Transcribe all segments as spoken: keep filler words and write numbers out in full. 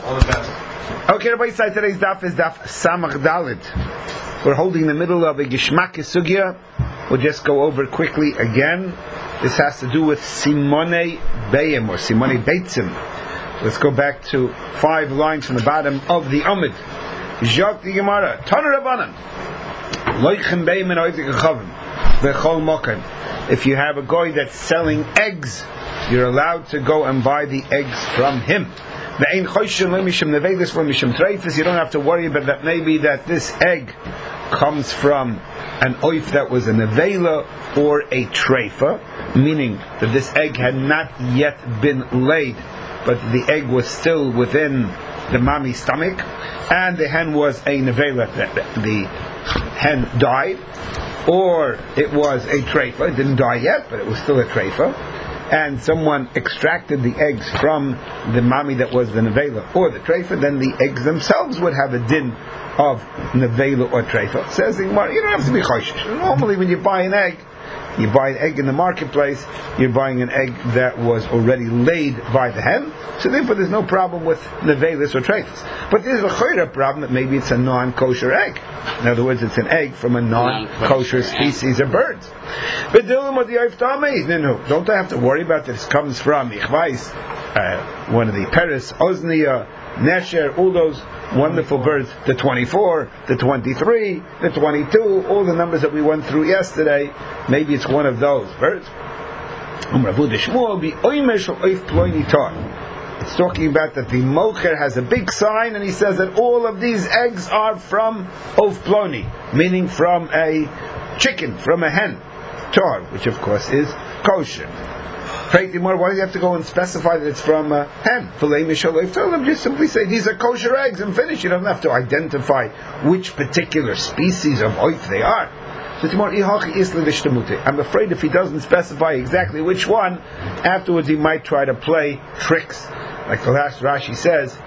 All the best. Okay, Rabbi Yisai, today's daf is daf Samach Dalit. We're holding the middle of a Gishmak Sugya. We'll just go over quickly again. This has to do with Simone Bayim or Simone Beitzim. Let's go back to five lines from the bottom of the Amud. Zhak the Gemara. Tana Rabbanan. Loichem Bayim and Oizik Achavim. V'chol Mokem. If you have a guy that's selling eggs, you're allowed to go and buy the eggs from him. You don't have to worry about that. Maybe that this egg comes from an oif that was a nevela or a treifa, meaning that this egg had not yet been laid, but the egg was still within the mommy's stomach, and the hen was a nevela, the hen died, or it was a treifa, it didn't die yet, but it was still a treifa, and someone extracted the eggs from the mommy that was the nevela or the treifa, then the eggs themselves would have a din of nevela or treifa. Says the Gemara, you don't have to be choshesh. Normally when you buy an egg, you buy an egg in the marketplace, you're buying an egg that was already laid by the hen, so therefore there's no problem with nevelas or treifas. But there's a chayra problem that maybe it's a non-kosher egg. In other words, it's an egg from a non-kosher species of birds. But don't I have to worry about this comes from Ichvais, uh, one of the Peres, Osnia, Nesher, all those wonderful birds, the twenty-four, the twenty-three, the twenty-two, all the numbers that we went through yesterday, maybe it's one of those birds. It's talking about that the Mocher has a big sign and he says that all of these eggs are from Of Ploni, meaning from a chicken, from a hen, tar, which of course is kosher. Why do you have to go and specify that it's from a hen? Just simply say these are kosher eggs and finish. You don't have to identify which particular species of oif they are. I'm afraid if he doesn't specify exactly which one, afterwards he might try to play tricks. Like the last Rashi says,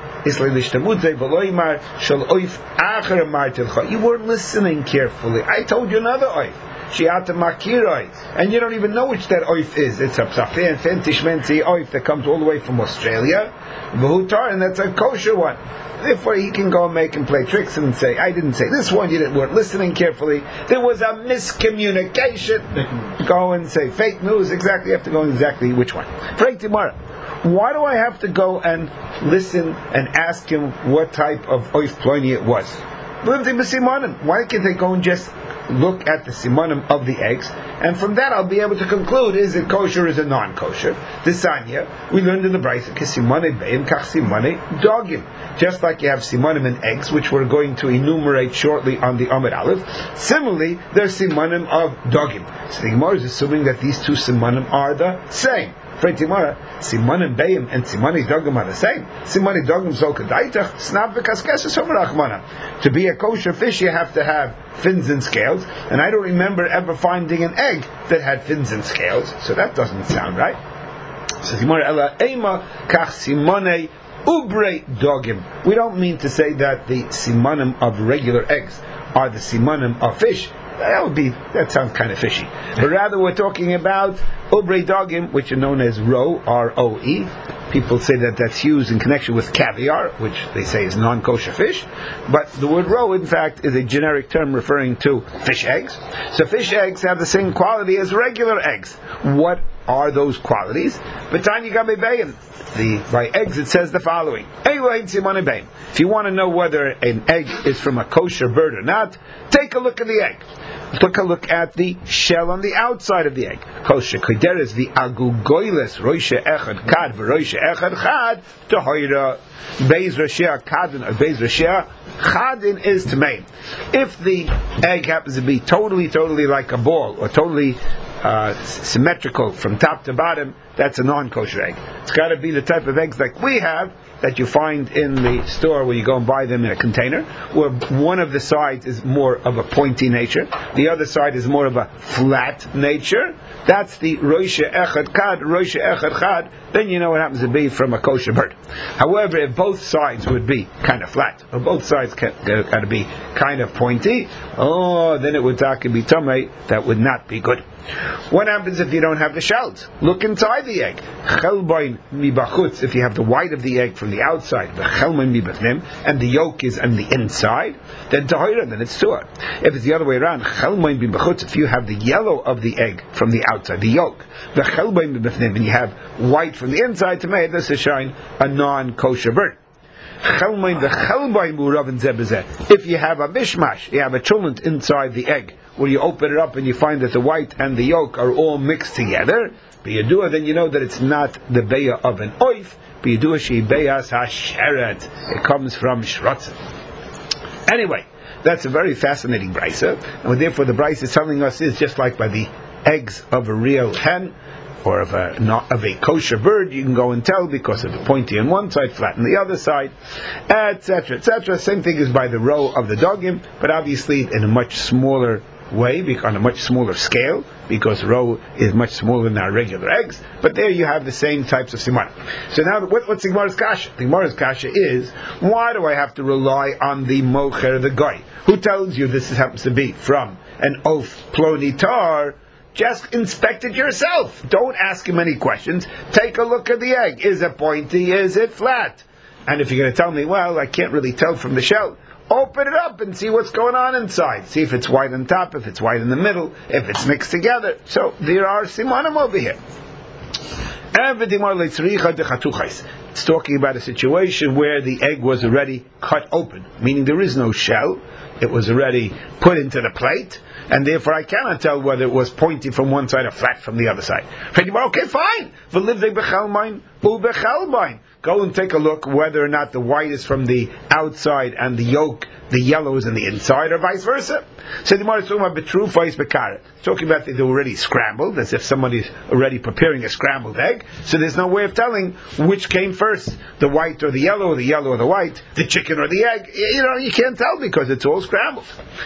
you weren't listening carefully. I told you another oif. And you don't even know which that oif is. It's a psafin, fentishmenti oif that comes all the way from Australia, and that's a kosher one. Therefore, he can go and make and play tricks and say, I didn't say this one, you didn't, weren't listening carefully, there was a miscommunication. Go and say fake news, exactly, you have to go exactly which one. Frank Timara, why do I have to go and listen and ask him what type of oif ploni it was? Why can't they go and just look at the simonim of the eggs, and from that I'll be able to conclude is it kosher or is it non-kosher? This Sanya, we learned in the Brisa, simone beim kach simone dogim. Just like you have simonim in eggs, which we're going to enumerate shortly on the Amud Aleph, similarly, there's simonim of dogim. So the Gemara is assuming that these two simonim are the same. Timara, Simonim Bayim and Simoni Dogim are the same. Simoni Dogim Zolkadaitach, Snab Vikaskesas Homerachmana. To be a kosher fish, you have to have fins and scales, and I don't remember ever finding an egg that had fins and scales, so that doesn't sound right. So Timara Ella Ema Kach Simone Ubre Dogim. We don't mean to say that the Simonim of regular eggs are the Simonim of fish. That would be, that sounds kind of fishy. But rather we're talking about Ubre Dogim, which are known as Ro, R O E. People say that that's used in connection with caviar, which they say is non-kosher fish. But the word Ro, in fact, is a generic term referring to fish eggs. So fish eggs have the same quality as regular eggs. What are those qualities? The, by eggs it says the following. If you want to know whether an egg is from a kosher bird or not, take a look at the egg. Take a look at the shell on the outside of the egg. Kosher koderes the agugoiles roisha echad kad v'roisha echad chad tohoira beis roshia kadin or beis roshia chadin is tmeim. If the egg happens to be totally, totally like a ball or totally Uh, symmetrical from top to bottom, that's a non-kosher egg. It's got to be the type of eggs like we have that you find in the store where you go and buy them in a container, where one of the sides is more of a pointy nature, the other side is more of a flat nature. That's the roisha echad kad, roisha echad chad. Then you know what happens to be from a kosher bird. However, if both sides would be kind of flat, or both sides got to be kind of pointy, oh, then it would be tamei. That would not be good. What happens if you don't have the shells? Look inside the the egg, chelbain mibachutz, if you have the white of the egg from the outside, the chelbain mibachnim, and the yolk is on the inside, then tahira, then it's tuah. If it's the other way around, chelbain mibachutz, if you have the yellow of the egg from the outside, the yolk, the chelbain mibachnim, and you have white from the inside, to me, this is showing a non-kosher bird. If you have a mishmash, you have a chulent inside the egg, where you open it up and you find that the white and the yolk are all mixed together, b'yadua, then you know that it's not the beya of an oif, b'yadua she beyas hasheret. It comes from shrotzim. Anyway, that's a very fascinating brisa, and therefore the brisa is telling us is just like by the eggs of a real hen, or of a not of a kosher bird, you can go and tell because of the pointy on one side, flat on the other side, et cetera, et cetera. Same thing is by the row of the dogim, but obviously in a much smaller way, on a much smaller scale, because row is much smaller than our regular eggs. But there you have the same types of simon. So now, what, what's the Gemara's kasha? The Gemara's kasha is, why do I have to rely on the mocher, the guy, who tells you this happens to be from an oaf plonitar? Just inspect it yourself. Don't ask him any questions. Take a look at the egg. Is it pointy? Is it flat? And if you're going to tell me, well, I can't really tell from the shell, open it up and see what's going on inside. See if it's white on top, if it's white in the middle, if it's mixed together. So there are simanim over here. It's talking about a situation where the egg was already cut open, meaning there is no shell. It was already put into the plate, and therefore I cannot tell whether it was pointy from one side or flat from the other side. Okay, fine. Go and take a look whether or not the white is from the outside and the yolk, the yellow is in the inside, or vice versa. So the Gemara is talking about betrufa is bekara. It's talking about that they're already scrambled, as if somebody's already preparing a scrambled egg. So there's no way of telling which came first, the white or the yellow, or the yellow or the white, the chicken or the egg. You know, you can't tell because it's all scrambled.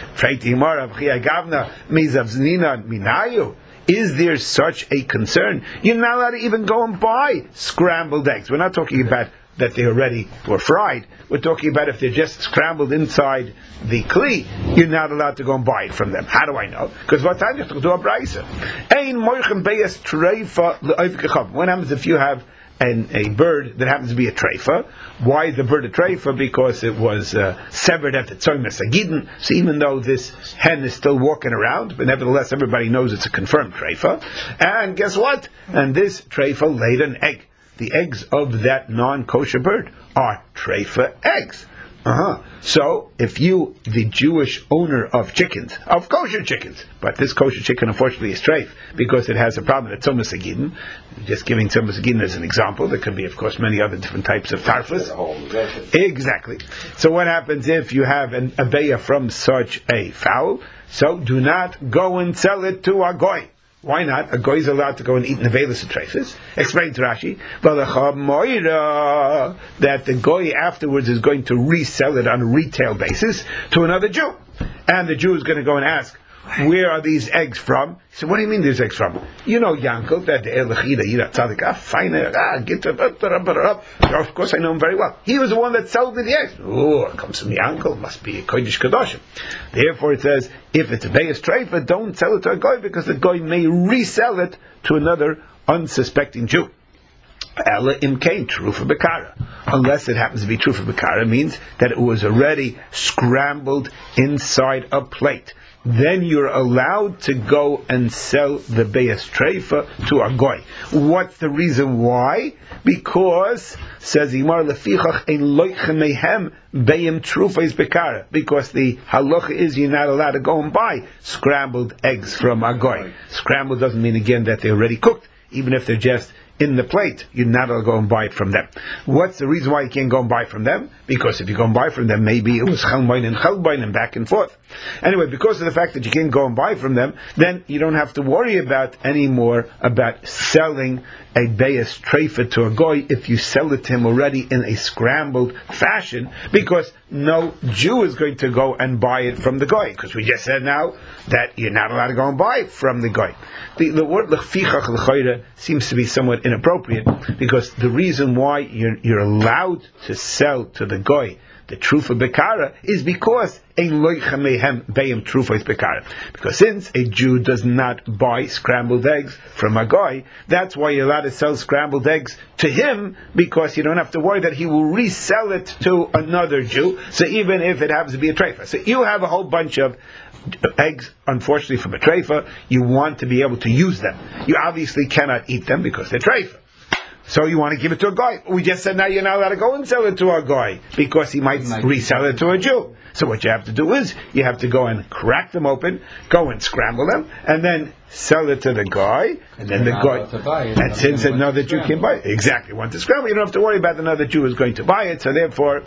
Is there such a concern? You're not allowed to even go and buy scrambled eggs. We're not talking about that they already were fried. We're talking about if they're just scrambled inside the kli, you're not allowed to go and buy it from them. How do I know? Because what time you have to do a brisa? What happens if you have an, a bird that happens to be a treifa? Why is the bird a treifa? Because it was uh, severed at the tzoymas agidin. So even though this hen is still walking around, but nevertheless everybody knows it's a confirmed treifa. And guess what? And this treifa laid an egg. The eggs of that non-kosher bird are treifa eggs. Uh-huh. So, if you, the Jewish owner of chickens, of kosher chickens, but this kosher chicken unfortunately is treif, because it has a problem at Tzomas Agidin, just giving Tzomas Agidin as an example, there could be of course many other different types of tarfas. Exactly. So what happens if you have an abeya from such a fowl? So, do not go and sell it to a goy. Why not? A goy is allowed to go and eat nevelis and treifas. Explain to Rashi, that the goy afterwards is going to resell it on a retail basis to another Jew. And the Jew is going to go and ask, where are these eggs from? He said, what do you mean these eggs from? You know Yankel, that the Elachida, Yira Tzadik, ah, fine, ah, get up, up, up, up. Of course I know him very well. He was the one that sold me the eggs. Oh, it comes from Yankel, must be a Kodesh Kadoshim. Therefore it says, if it's a Beis Treifa, don't sell it to a goy, because the goy may resell it to another unsuspecting Jew. Ella imkain, true for Bekara. Unless it happens to be true for Bekara, means that it was already scrambled inside a plate. Then you're allowed to go and sell the Beis Treifa to a goy. What's the reason why? Because, says Imar Lefichach ein loichem mehem beim trufais bekara. Because the halacha is you're not allowed to go and buy scrambled eggs from a goy. Scrambled doesn't mean again that they're already cooked, even if they're just in the plate, you're not allowed to go and buy it from them. What's the reason why you can't go and buy from them? Because if you go and buy from them, maybe it was chalbain and chalbain and back and forth. Anyway, because of the fact that you can't go and buy from them, then you don't have to worry about anymore about selling a Beis Treifa to a goy if you sell it to him already in a scrambled fashion, because no Jew is going to go and buy it from the goy, because we just said now that you're not allowed to go and buy it from the goy. The, the word lefichach l'chayre seems to be somewhat inappropriate, because the reason why you're, you're allowed to sell to the goy the trufa bekara is because ein loicha mehem beim trufa is bekara. Because since a Jew does not buy scrambled eggs from a guy, that's why you're allowed to sell scrambled eggs to him, because you don't have to worry that he will resell it to another Jew. So even if it happens to be a treifa, so you have a whole bunch of eggs, unfortunately, from a treifa, you want to be able to use them. You obviously cannot eat them because they're treifa. So you want to give it to a guy. We just said now you're not allowed to go and sell it to a guy because he might resell it to a Jew. So what you have to do is you have to go and crack them open, go and scramble them, and then sell it to the guy, and then the guy. And since another Jew can buy it, exactly, want to scramble, you don't have to worry about another Jew is going to buy it. So therefore,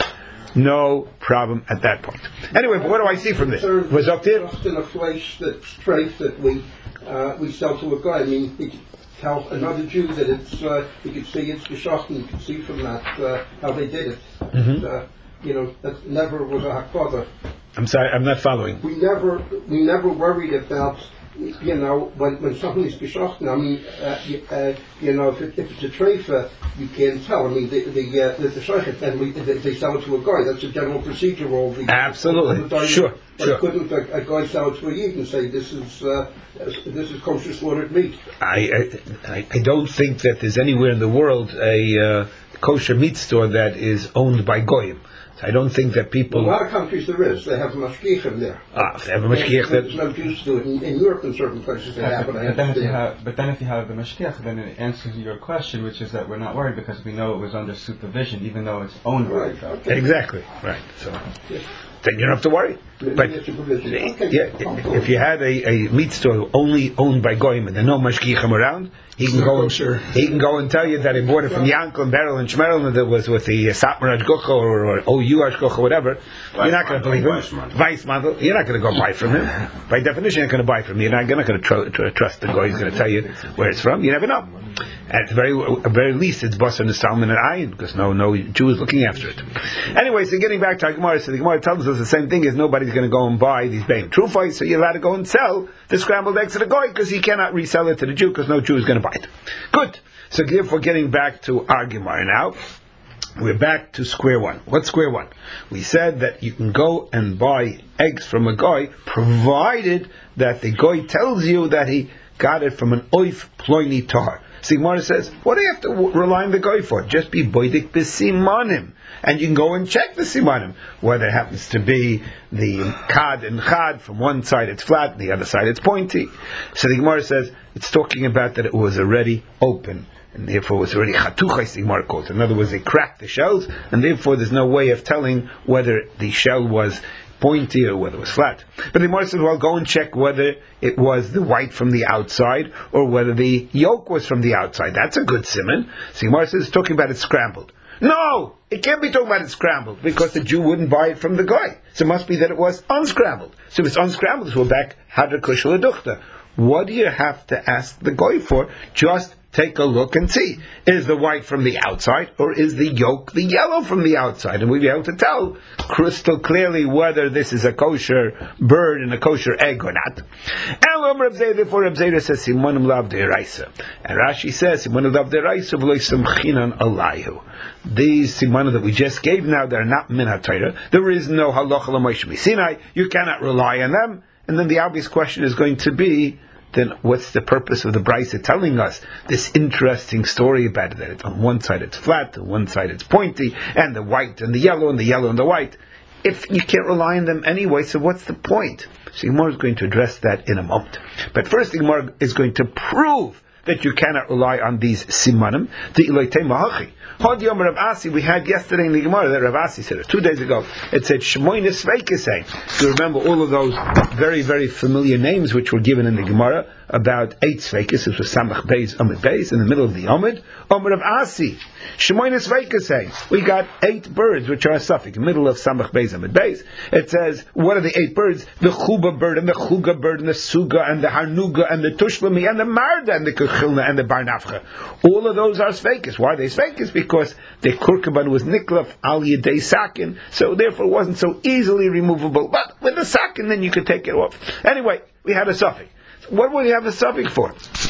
no problem at that point. Anyway, but what do I see from this? Was up there? Just in a flesh that's trace that we uh, we sell to a guy. I mean, we could tell another Jew that it's uh, you could see it's geschossen. You can see from that uh, how they did it. Mm-hmm. And, uh, you know, that never was a hakpada. I'm sorry, I'm not following. We never we never worried about. You know, when when something is geschossen, I mean, uh, you, uh, you know, if, it, if it's a treifa, you can tell. I mean, the the uh, the, the shochet, and we, they, they sell it to a guy. That's a general procedure. All the absolutely, all the sure, but sure. Couldn't a, a guy sell it to a yid and say this is uh, this is kosher slaughtered meat? I, I I don't think that there's anywhere in the world a uh, kosher meat store that is owned by goyim. I don't think that people. In a lot of countries there is. They have mashgichim there. Ah, if they have a mashgiach, there's no Jews to it. In, in Europe, in certain places, they have it. But, but, then if you have, but then if you have the mashgiach, then it answers your question, which is that we're not worried because we know it was under supervision, even though it's owned by right. Okay. Exactly. Right. So yes. Then you don't have to worry. But okay. yeah, if you had a, a meat store only owned by goyim and there are no mashgichim around, he can go. And, sure. He can go and tell you that he bought it from Yankel and Beryl and Shmerel and that was with the Satmar Ashgocha or, or O U Ashgocha or whatever. You're not going to believe him. Weissmantel. You're not going to go buy from him. By definition, you're not going to buy from him. You're not, you're not going to tr- tr- trust the guy who's going to tell you where it's from. You never know. At the very, at very least, it's Basar and Salman and Ayin because no, no Jew is looking after it. Anyway, so getting back to our Gemara, so the Gemara tells us the same thing: is nobody's going to go and buy these Beim Trufos, so you're allowed to go and sell the scrambled eggs to the guy because he cannot resell it to the Jew because no Jew is going to buy it. Good. So therefore, getting back to our Gemara now, we're back to square one. What's square one? We said that you can go and buy eggs from a guy, provided that the guy tells you that he got it from an oif ploini tahar. Sigmar says, what do you have to rely on the guy for? Just be boidik b'simanim. And you can go and check the simanim, whether it happens to be the kad and chad, from one side it's flat, and the other side it's pointy. So the Gemara says, it's talking about that it was already open, and therefore it was already chatuchais, the Gemara calls it. In other words, they cracked the shells, and therefore there's no way of telling whether the shell was pointy or whether it was flat. But the Gemara says, well, go and check whether it was the white from the outside or whether the yolk was from the outside. That's a good siman. So the Gemara says, it's talking about it scrambled. No! It can't be talking about it scrambled because the Jew wouldn't buy it from the guy. So it must be that it was unscrambled. So if it's unscrambled, we're back hadra kushel aduchta. What do you have to ask the guy for? Just take a look and see. Is the white from the outside or is the yolk the yellow from the outside? And we'll be able to tell crystal clearly whether this is a kosher bird and a kosher egg or not. And Reb Zayda, therefore Reb Zayda says, Simanim lav de'iraisa. And Rashi says, Simanim lav de'iraisa v'lo yismchinan alayhu. These simanim that we just gave now, they're not min ha'Torah. There is no halacha l'Moshe Sinai. You cannot rely on them. And then the obvious question is going to be, then what's the purpose of the Brisa telling us this interesting story about it, that it's on one side it's flat, on one side it's pointy, and the white and the yellow, and the yellow and the white? If you can't rely on them anyway, so what's the point? So Gemara is going to address that in a moment. But first, the Gemara is going to prove that you cannot rely on these simanim. The iloitei mahachi. Hod Yom Rav Asi, we had yesterday in the Gemara that Rav Asi said it, two days ago. It said Shmoyne Sveikesei. You remember all of those very, very familiar names which were given in the Gemara about eight Sveikes. It was Samach Beis, Amid Beis, in the middle of the Amid. Omer Rav Asi. Shmoyne Sveikesei. We got eight birds which are a suffix, middle of Samach Beis, Amid Beis. It says, what are the eight birds? The Chuba bird, and the Chuga bird, and the Suga, and the Harnuga, and the Tushlami, and the Marda, and the Kuchilna, and the Barnafcha. All of those are Sveikes. Why are they Sveikes? Because the kurkaban was niklaf al yedei sakin, so therefore it wasn't so easily removable. But with the sakin, then you could take it off. Anyway, we had a suffix. What would you have a suffix for?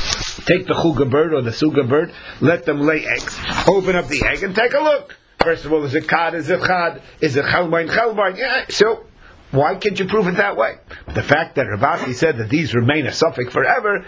Take the chuga bird or the suga bird, let them lay eggs. Open up the egg and take a look. First of all, is it kad, is it chad, is it chalbain, chalbain? Yeah, so why can't you prove it that way? The fact that Ravasi said that these remain a suffix forever,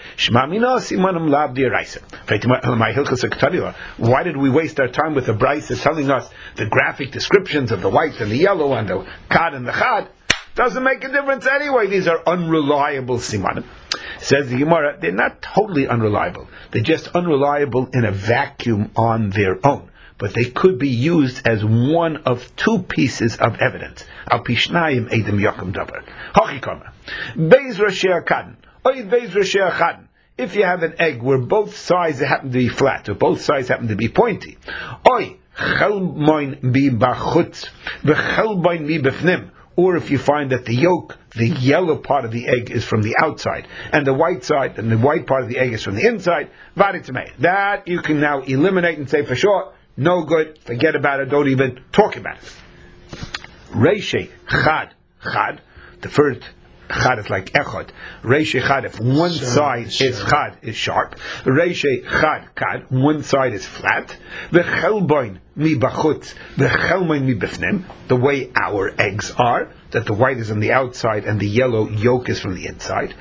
why did we waste our time with the Brisa telling us the graphic descriptions of the white and the yellow and the kad and the chad? Doesn't make a difference anyway. These are unreliable simanim. Says the Gemara, they're not totally unreliable. They're just unreliable in a vacuum on their own. But they could be used as one of two pieces of evidence. Al pishnayim edim yakum davar. Hachikama. Beis Roshei Akadan. Oy Beis Roshei Akadan. If you have an egg where both sides happen to be flat, or both sides happen to be pointy. Oy chelmoin bi bachutz. V'chelboin bi befnim. Or if you find that the yolk, the yellow part of the egg is from the outside, and the white side, and the white part of the egg is from the inside, that you can now eliminate and say for sure, no good, forget about it, don't even talk about it. Reishei, chad, chad, the first chad is like echad. Reishei chad, if one side is chad, is sharp. Reishei chad, chad, one side is flat. V'chelboin mi bachutz, v'chelboin mi bifnim, the way our eggs are, that the white is on the outside and the yellow yolk is from the inside.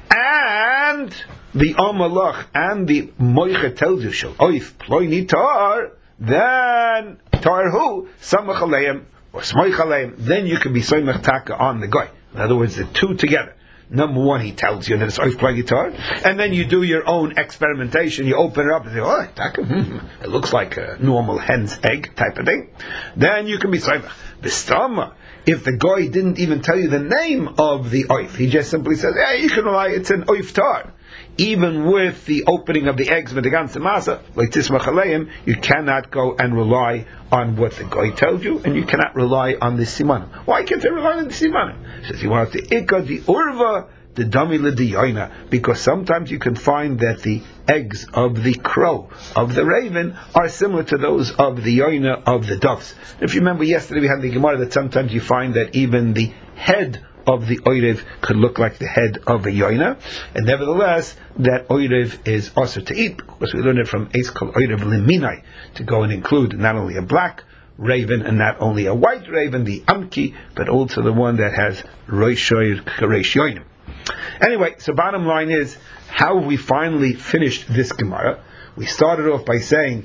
And the amalach and the moicha tells you, shel oif ploini tar, then tar who? Samach aleim, or smoich aleim, then you can be soymach taka on the guy. In other words, the two together. Number one, he tells you that it's oif ploini tar, and then you do your own experimentation, you open it up and say, oh, taka, hmm, it looks like a normal hen's egg type of thing. Then you can be soymach. B'stama, if the guy didn't even tell you the name of the oif, he just simply says, yeah, you can rely, it's an oif tar. Even with the opening of the eggs with the ganze masa, like tismach aleim, you cannot go and rely on what the guy tells you, and you cannot rely on the simanim. Why can't they rely on the simanim? He says you want to ikka the urva, the dami l'diyoina, because sometimes you can find that the eggs of the crow, of the raven, are similar to those of the yoina of the doves. If you remember yesterday we had the Gemara that sometimes you find that even the head of the oirev could look like the head of a yoina, and nevertheless that oirev is also to eat, because we learned it from Eis Kol Oirev Liminai, to go and include not only a black raven and not only a white raven, the amki, but also the one that has roishoir karesh yoinim. Anyway, so bottom line is, how have we finally finished this Gemara? We started off by saying,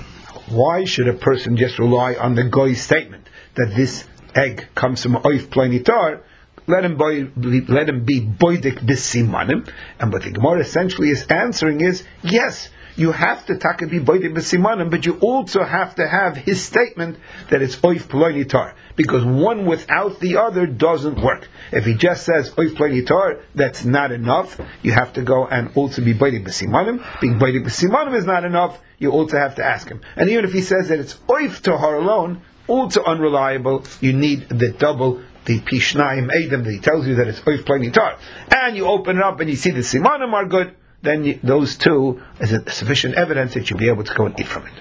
why should a person just rely on the goy's statement that this egg comes from oif planitar? Let him boy, let him be boidik b'simanim. And what the Gemara essentially is answering is, yes, you have to taka be boidik b'simanim, but you also have to have his statement that it's oif planitar, because one without the other doesn't work. If he just says oif planitar, that's not enough. You have to go and also be boidik b'simanim. Being boidik b'simanim is not enough. You also have to ask him. And even if he says that it's oif tahar alone, also unreliable. You need the double, the pishnayim edim, that he tells you that it's oif planitar, and you open it up and you see the simanim are good, then you, those two is a sufficient evidence that you'll be able to go and eat from it.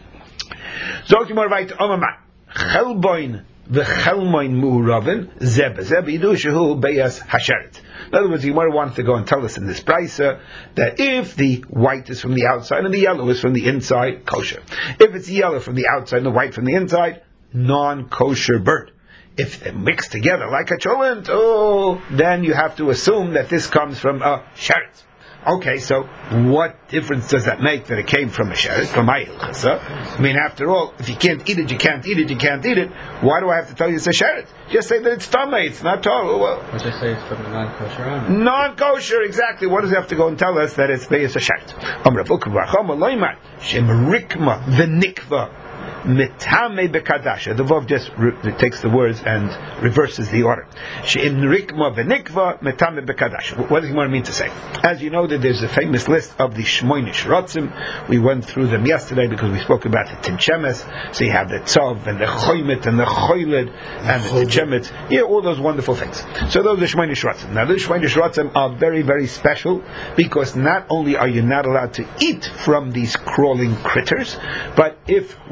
Zokimar vayt omamat chelboin v'chelmoin mu'uravin zeb zeb yidu shehu beyas hasheret. In other words, the Gemara wants to go and tell us in this brisa that if the white is from the outside and the yellow is from the inside, kosher. If it's yellow from the outside and the white from the inside, non-kosher bird. If they're mixed together like a cholent, oh, then you have to assume that this comes from a sheret. Okay, so what difference does that make that it came from a sheret, from my hilchasa? I mean, after all, if you can't eat it, you can't eat it, you can't eat it. Why do I have to tell you it's a sheret? Just say that it's tamei, it's not torah. Well, or just say it's from the non-kosher. Non-kosher, exactly. What does it have to go and tell us that it's beis a sheret? Amar Rav Ukva Chama Loimar Shem Rikma V'Nikva Metame bekadasha. The Vav just re- takes the words and reverses the order. She'in rikma v'nikva metame bekadasha. What does he mean to say? As you know, that there's a famous list of the Shmoinish Rotzim. We went through them yesterday because we spoke about the Tinchemes. So you have the Tzov and the Choymet and the Choyled and the Tinchemet. Yeah, all those wonderful things. So those are Shmoinish Rotzim. Now the Shmoinish Rotzim are very, very special because not only are you not allowed to eat from these crawling critters, but if one of them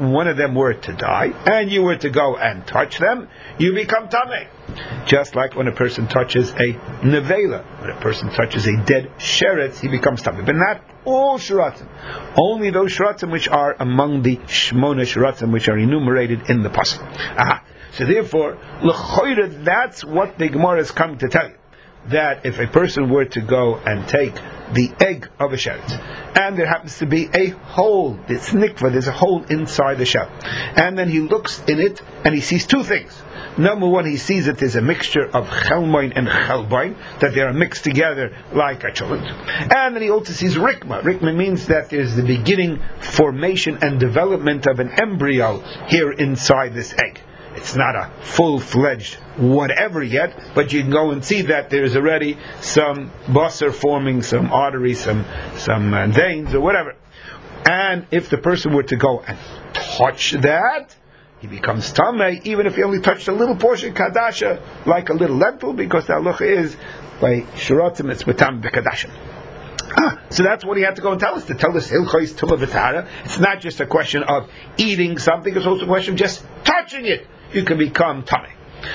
them were to die, and you were to go and touch them, you become tamei. Just like when a person touches a nevela, when a person touches a dead sheretz, he becomes tamei. But not all shiratzim, only those shiratzim which are among the shmona shiratzim which are enumerated in the pasuk. Aha. So therefore, l'choyre, that's what the Gemara is coming to tell you. That if a person were to go and take the egg of a sheretz, and there happens to be a hole, it's nikva, there's a hole inside the shell, and then he looks in it and he sees two things. Number one, he sees that there's a mixture of chelmoin and chelbain, that they are mixed together like a cholent. And then he also sees rikma. Rikma means that there's the beginning formation and development of an embryo here inside this egg. It's not a full-fledged whatever yet, but you can go and see that there's already some basar forming, some arteries, some some uh, veins, or whatever. And if the person were to go and touch that, he becomes tamei, even if he only touched a little portion, kadasha, like a little lentil, because the halacha is, by shiratzim, it's betam b'kadasha. Ah, so that's what he had to go and tell us, to tell us hilchos tumah v'tara. It's not just a question of eating something, it's also a question of just touching it. You can become tamei.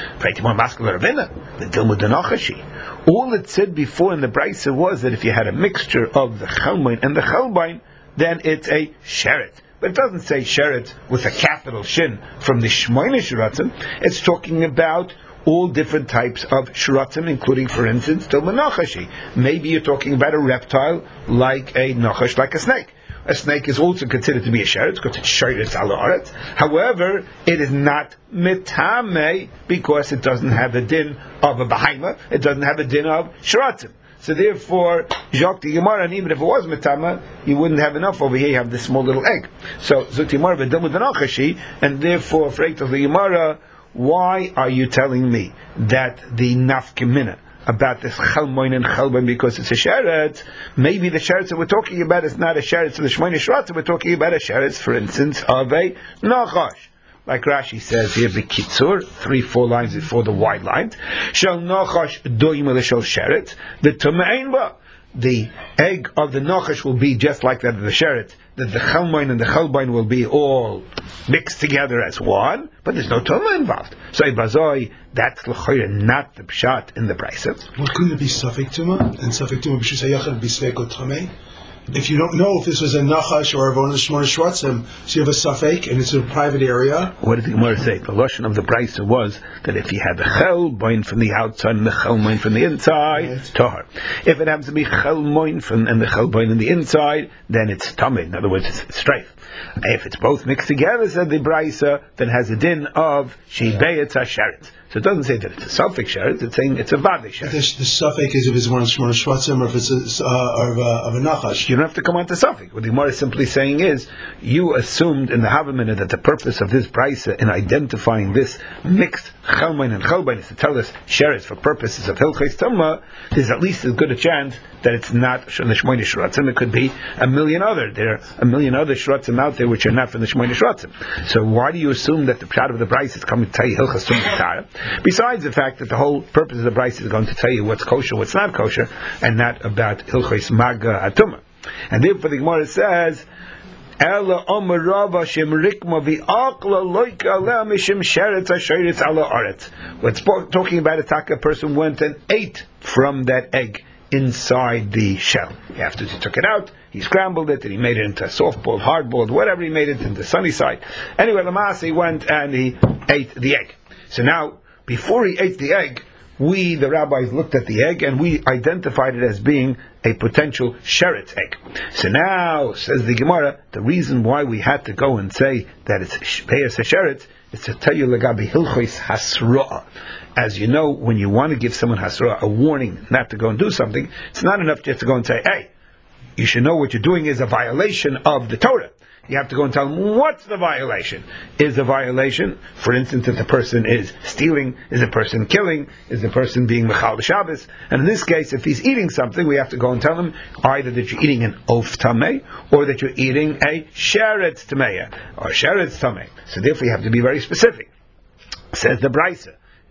All it said before in the Brisa was that if you had a mixture of the chelmoin and the chelbain, then it's a sheret. But it doesn't say sheret with a capital shin from the shmoyne shiratzim. It's talking about all different types of shiratzim, including, for instance, tilma nachashi. Maybe you're talking about a reptile like a nachash, like a snake. A snake is also considered to be a sheretz because it's sheretz ala aretz. However, it is not mitame because it doesn't have a din of a behemoth. It doesn't have a din of shiratzim. So therefore, Jacques the Gemara, and even if it was mitama, you wouldn't have enough over here. You have this small little egg. So Zuk Gemara v'dilmud v'nachashi, and therefore, for the Gemara, why are you telling me that the nafkemina about this chelmoin and chelbain because it's a sheretz? Maybe the sheretz that we're talking about is not a sheretz of the shmoyne shiratzim. We're talking about a sheretz, for instance, of a nachash. Like Rashi says here, b'kitzur, three, four lines before the wide lines. Shel nachash doim l'shel sheretz, the tumein ba. The egg of the nachash will be just like that of the sheretz. That the chelmoin and the chelbain will be all mixed together as one, but there's no tumah involved. So ibazoi, that's l'choyre, not the pshat in the Brisa. Well, couldn't it be suffik tumah? And suffik tumah b'shus hayachad b'sveik tamei? If you don't know if this was a nachash or a von shmona shratzim, so you have a suffik and it's in a private area. What did the Gemara say? The lashon of the Brisa was that if you had the chelmoin from the outside and the chelmoin from the inside, right, tahar. If it happens to be chelmoin from and the chelmoin in the inside, then it's tamei. In other words, it's, it's strafe. If it's both mixed together, said the Brisa, then has a din of shibeyetz hasheretz. So it doesn't say that it's a suffik sheretz, it's saying it's a vade sheretz. The, the suffik is if it's one of shmona shratzim or if it's a, uh, or of, a, of a nachash. You don't have to come on to suffik. What the Gemara is simply saying is, you assumed in the Havamina that the purpose of this Brisa in identifying this mixed chelmoin and chelbain is to tell us sheretz for purposes of hilchos tumah. There's at least as good a chance that it's not the shmoyne shratzim. It could be a million other. There are a million other shratzim out there which are not from the shmoyne shratzim. So why do you assume that the pshat of the Brisa is coming to tell you hilchos tumah? Besides the fact that the whole purpose of the Brisa is going to tell you what's kosher, what's not kosher, and not about hilchos maga atuma. And therefore the Gemara says, Ela Omer Rava Shem Rikma V'Akla Loika Aleh Mishim Sheretz HaSheretz Ala Aretz. What's talking about a taka person went and ate from that egg inside the shell. After he took it out, he scrambled it and he made it into a soft-boiled, hard-boiled, whatever he made it into sunny side. Anyway, Lamas, he went and he ate the egg. So now, before he ate the egg, we, the rabbis, looked at the egg and we identified it as being a potential sheretz egg. So now, says the Gemara, the reason why we had to go and say that it's shpeyas sheretz is to tell you legabi hilchos hasroa. As you know, when you want to give someone hasroa, a warning not to go and do something, it's not enough just to go and say, hey, you should know what you're doing is a violation of the Torah. You have to go and tell them what's the violation. Is the violation, for instance, if the person is stealing, is the person killing, is the person being mechal Shabbos? And in this case, if he's eating something, we have to go and tell him either that you're eating an of tamei or that you're eating a sheretz tamei or sheretz tamei. So therefore, you have to be very specific. Says the Brisa,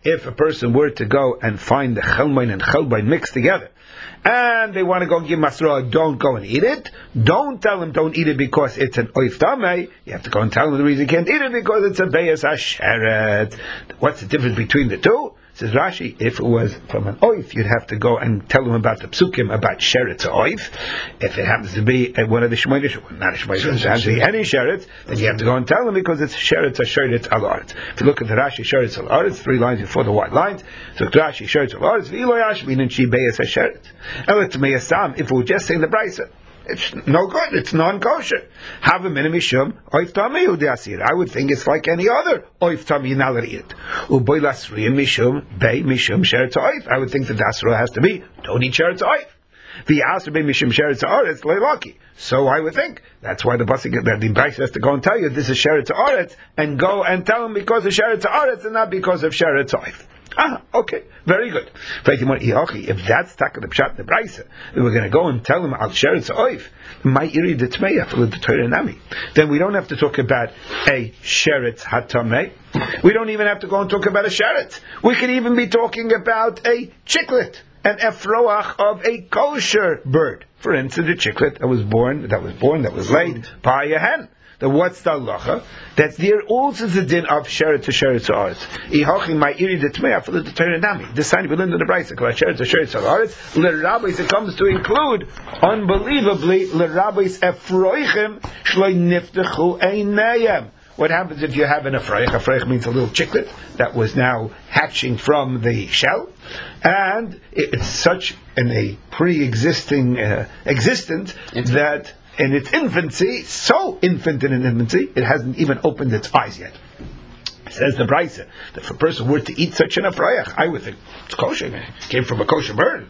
if a person were to go and find the chelbain and chelbain mixed together, and they want to go and give masra, don't go and eat it. Don't tell them don't eat it because it's an oif tamei. You have to go and tell them the reason you can't eat it because it's a beyas asheret. What's the difference between the two? Says Rashi, if it was from an oif, you'd have to go and tell them about the psukim about sheretz oif. If it happens to be one of the shmoinish, not a shmoinish, it happens to be any sheretz, then you have to go and tell them because it's sheretz sheretz al aretz. If you look at the Rashi sheretz al aretz, three lines before the white lines, so Rashi sheretz al aretz, v'ilo yashmin and she beyas sheretz. And let's meyasam, if we were just saying the brisa, it's no good. It's non-kosher. Have a minimum mishum oif tamei u'de'asir. I would think it's like any other oif tamei. You're not allowed to eat it. U'boy lasriyim mishum bei mishum sheretz oif. I would think the dasra has to be don't eat sheretz oif. V'yasr bei mishum sheretz oretz leilaki. So I would think that's why the pasuk that the Bryce has to go and tell you this is sheretz oretz and go and tell them because of sheretz oretz and not because of sheretz oif. Ah, okay, very good. If that's taka the pshat the brayse, then we're going to go and tell them al sheretz oif, my iri detmeya for the Torah nami. Then we don't have to talk about a sheretz hatamei. We don't even have to go and talk about a sheretz. We could even be talking about a chiklet, an efroach of a kosher bird. For instance, a chiklet that was born, that was born, that was laid by a hen. Then what's the halacha? That there also is a din of sheretz to sheretz to aretz. Ihachim my iri detmeya for the Torah nami. This sign within the brayse called sheretz to sheretz to aretz. L'rabbis it comes to include, unbelievably, l'rabbis efroichim shloi niftechu einayim. What happens if you have an afreich? Afreich means a little chicklet that was now hatching from the shell, and it's such in a pre-existing uh, existence that in its infancy, so infant in infancy, it hasn't even opened its eyes yet. Says the Brayse that if a person were to eat such an afreich, I would think it's kosher. It came from a kosher bird.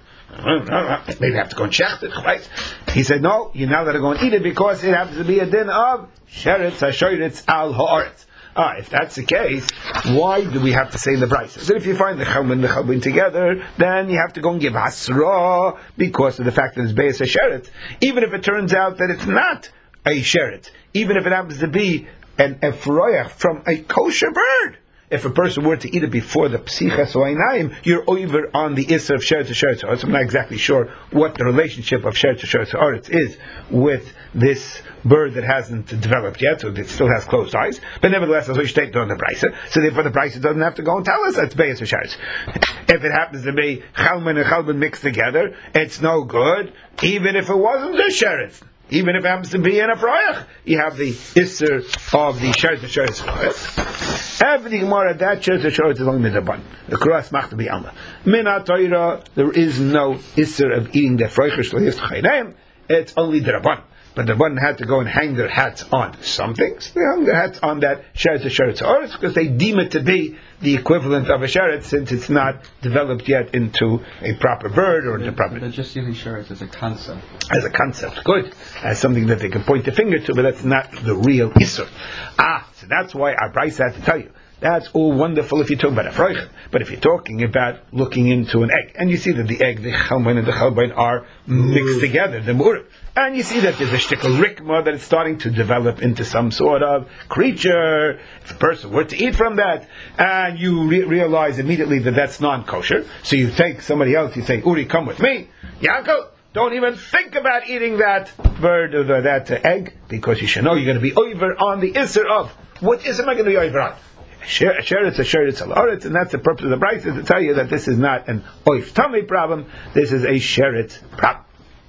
Maybe I have to go and check it, right? He said, no, you're not allowed to go and eat it because it happens to be a din of sheretz hashoretz al haaretz. Ah, if that's the case, why do we have to say in the Brayse? So if you find the chelm and the chelbin together, then you have to go and give hasra because of the fact that it's beyas hasheretz. Even if it turns out that it's not a sheretz, even if it happens to be an efroyach from a kosher bird. If a person were to eat it before the psichas or einayim, you're over on the isser of sheretz to sheretz haaretz. I'm not exactly sure what the relationship of sheretz to sheretz haaretz is with this bird that hasn't developed yet, so it still has closed eyes. But nevertheless, as we state on the brayse, so therefore the brayse doesn't have to go and tell us that's beyas sheretz. If it happens to be chalman and chalban mixed together, it's no good, even if it wasn't a sheretz. Even if it happens to be in a frayach, you have the isser of the sheretz to sheretz haaretz. Every Gemara that sheretz to sheretz is only midaban. The kuras mach to be alma. Min ha'Torah, there is no isser of eating the frayach shlo yis chayneim. It's only the rabban. But the rabban had to go and hang their hats on some things. They hung their hats on that sheretz to sheretz haaretz because they deem it to be the equivalent of a sheretz since it's not developed yet into a proper bird or into proper. They're just using sheretz as a concept. As a concept, good. As something that they can point the finger to, but that's not the real isur. Ah, so that's why our Brayse had to tell you. That's all wonderful if you're talking about a froich, but if you're talking about looking into an egg, and you see that the egg, the chalbain and the chalbain are mixed together, the murim, and you see that there's a shtickle rikma that is starting to develop into some sort of creature. If a person were to eat from that, and you re- realize immediately that that's non-kosher, so you take somebody else, you say, Uri, come with me, Yaakov, don't even think about eating that bird or the, that uh, egg, because you should know you're going to be over on the isser of, what isser am I going to be over on? Sheretz, a sheretz al aretz, and that's the purpose of the brayse, to tell you that this is not an oif tamei problem, this is a sheretz problem.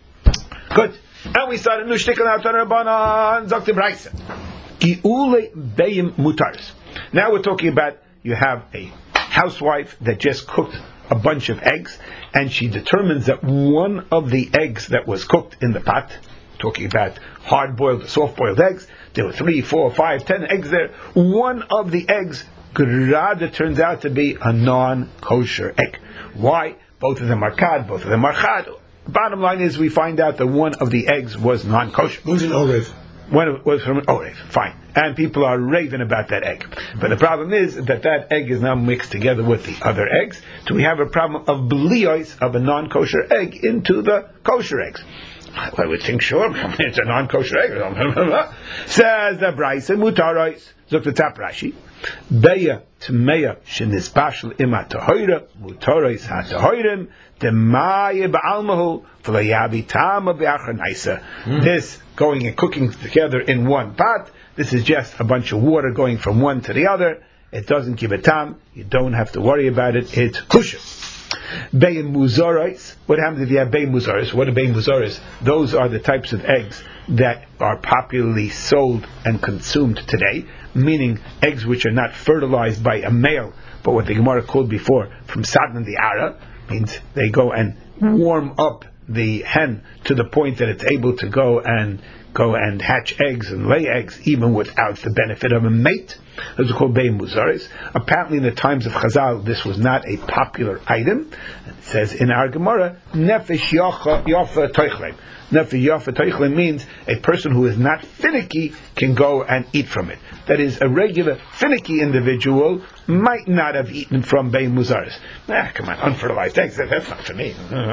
Good. And we start a new shtickle out on Rabbanan, Zok the brayse. Gi'ule beyim mutaris. Now we're talking about, you have a housewife that just cooked a bunch of eggs, and she determines that one of the eggs that was cooked in the pot, talking about hard-boiled, soft-boiled eggs, there were three, four, five, ten eggs there. One of the eggs, grada, turns out to be a non-kosher egg. Why? Both of them are kad, both of them are chad. Bottom line is, we find out that one of the eggs was non-kosher. Who's an orev? One was from an orev, fine. And people are raving about that egg. But the problem is that that egg is now mixed together with the other eggs. So we have a problem of bliyos, of a non-kosher egg, into the kosher eggs. I would think, sure, it's a non-kosher egg. Says the Braisa, mutarais. Look at the top Rashi. Beya tmeya shenizbashel ima tahoira mutarais hatahoirim demaya ba'almahu v'layavi tama be'achanaisa. This going and cooking together in one pot. This is just a bunch of water going from one to the other. It doesn't give a tam. You don't have to worry about it. It's kosher. Bein muzarais. What happens if you have bein muzarais? What are bein muzarais? Those are the types of eggs that are popularly sold and consumed today, meaning eggs which are not fertilized by a male, but what the Gemara called before from Sadnan the Ara, means they go and warm up the hen to the point that it's able to go and go and hatch eggs and lay eggs even without the benefit of a mate. Those are called bein muzaris. Apparently in the times of Chazal this was not a popular item. It says in our Gemara, nefesh yafa toichlem. Nefesh yafa toichlem means a person who is not finicky can go and eat from it. That is, a regular finicky individual might not have eaten from bein muzaris. Ah, come on, unfertilized eggs, that's not for me.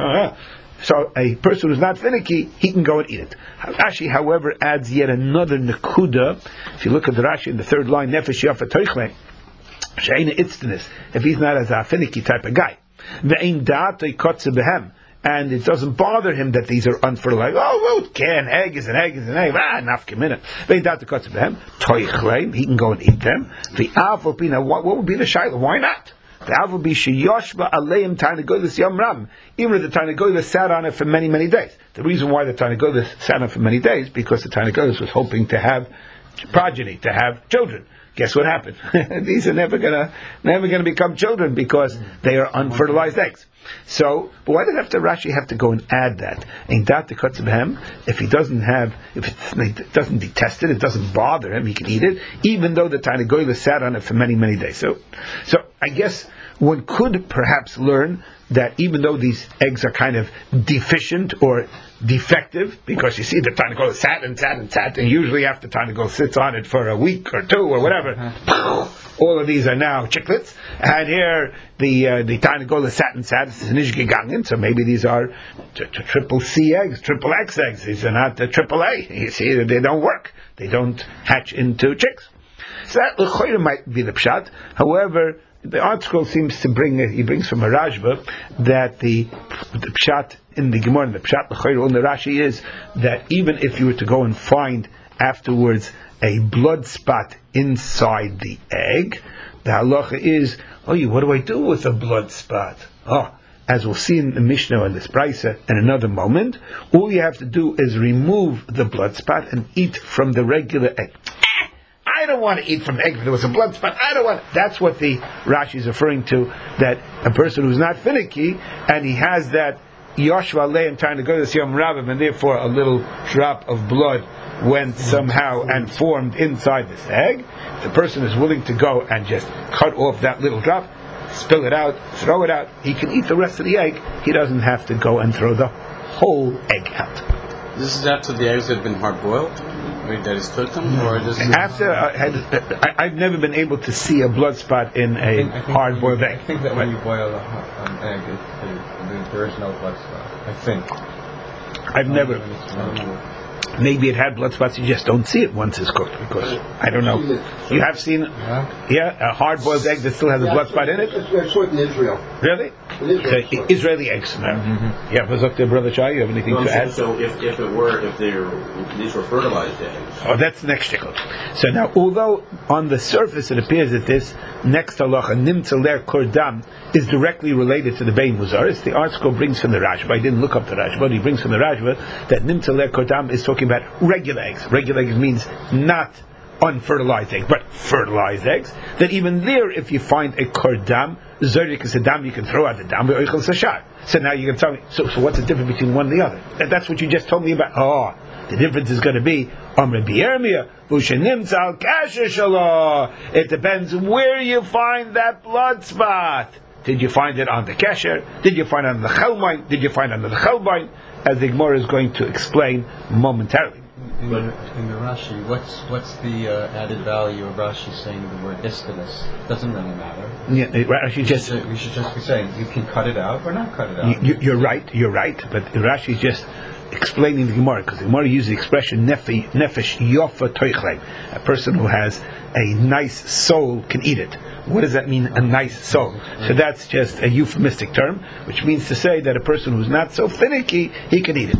So a person who's not finicky, he can go and eat it. Rashi, however, adds yet another nekuda. If you look at the Rashi in the third line, nefesh yafa toichlem, she'eina itztenis, if he's not as a finicky type of guy. Ve'ein da'atoi kotze behem, and it doesn't bother him that these are unfertilized. Oh, well, can egg is an egg is an egg. Ah, nafka minute. Ve'ein da'atoi kotze behem, toichlem, he can go and eat them. Ve'avol pina, what would be the shayla? Why not? The avol be sheyoshba aleim tarnagolis yom ram. Even if the tarnagolis sat on it for many, many days. The reason why the tarnagolis sat on it for many days because the tarnagolis was hoping to have progeny, to have children. Guess what happened? These are never gonna, never gonna become children because they are unfertilized eggs. So, but why does have to Rashi have to go and add that? Ain't that the kotz of him? If he doesn't have, if it doesn't detest it, it doesn't bother him, he can eat it, even though the tarnagolis sat on it for many, many days. So, so I guess one could perhaps learn that even though these eggs are kind of deficient or defective, because you see the tarnagolis sat and sat and sat, and usually after tarnagolis sits on it for a week or two or whatever, all of these are now chicklets, and here the uh, the tarnagolis sat and sat, it's nicht gegangen, so maybe these are t- t- triple C eggs, triple X eggs, these are not the triple A, you see, they don't work, they don't hatch into chicks. So that l'choira might be the pshat. However, the article seems to bring, he brings from a Rashba, that the, the pshat in the Gemara, the pshat l'choira in the Rashi is that even if you were to go and find afterwards a blood spot inside the egg, the halacha is, oh, what do I do with a blood spot? Oh, as we'll see in the Mishnah and this Braisa in another moment, all you have to do is remove the blood spot and eat from the regular egg. I don't want to eat from the egg if there was a blood spot. I don't want. That's what the Rashi is referring to. That a person who's not finicky and he has that Yoshua Leim trying to go to the Yom Rabbim, and therefore a little drop of blood went somehow and formed inside this egg. If the person is willing to go and just cut off that little drop, spill it out, throw it out, he can eat the rest of the egg. He doesn't have to go and throw the whole egg out. This is after the eggs have been hard boiled? Wait, that is cooked them? Or just after I had, I, I've never been able to see a blood spot in a hard boiled egg. I think that when you boil a, an egg, it, it, there is no blood spot. I think. I've never. Maybe it had blood spots, you just don't see it once it's cooked, because I don't know. You have seen, yeah, yeah a hard-boiled egg that still has a blood spot in it? I saw it in Israel. Really? In Israel. So, Israeli eggs. Mm-hmm. Yeah, Vazok, Brother Shai, you have anything no, to add? So if, if it were, if they're, if these were fertilized eggs. Oh, that's the next shtickle. So now, although on the surface it appears that this next halacha, nimtza ler kordam, is directly related to the bein muzaris, the article brings from the Rashba. I didn't look up the Rashba, but he brings from the Rashba that nimtza ler kordam is talking about regular eggs. Regular eggs means not unfertilized eggs, but fertilized eggs. That even there, if you find a kordam, zorik is a dam, you can throw out the dam, oichel sashar. So now you can tell me, so, so what's the difference between one and the other? That, that's what you just told me about. Oh, the difference is going to be, it depends where you find that blood spot. Did you find it on the kesher? Did you find it on the chelbain? Did you find it on the chelbain? As the Gemara is going to explain momentarily. In the, in the Rashi, what's what's the uh, added value of Rashi saying the word istinus? Doesn't really matter. Yeah, Rashi just we should just be saying you can cut it out or not cut it out. You, you're right. You're right. But Rashi is just explaining the Gemara, because the Gemara uses the expression nefesh yofa toichlem. A person who has a nice soul can eat it. What does that mean, a nice soul? So that's just a euphemistic term, which means to say that a person who's not so finicky, he can eat it.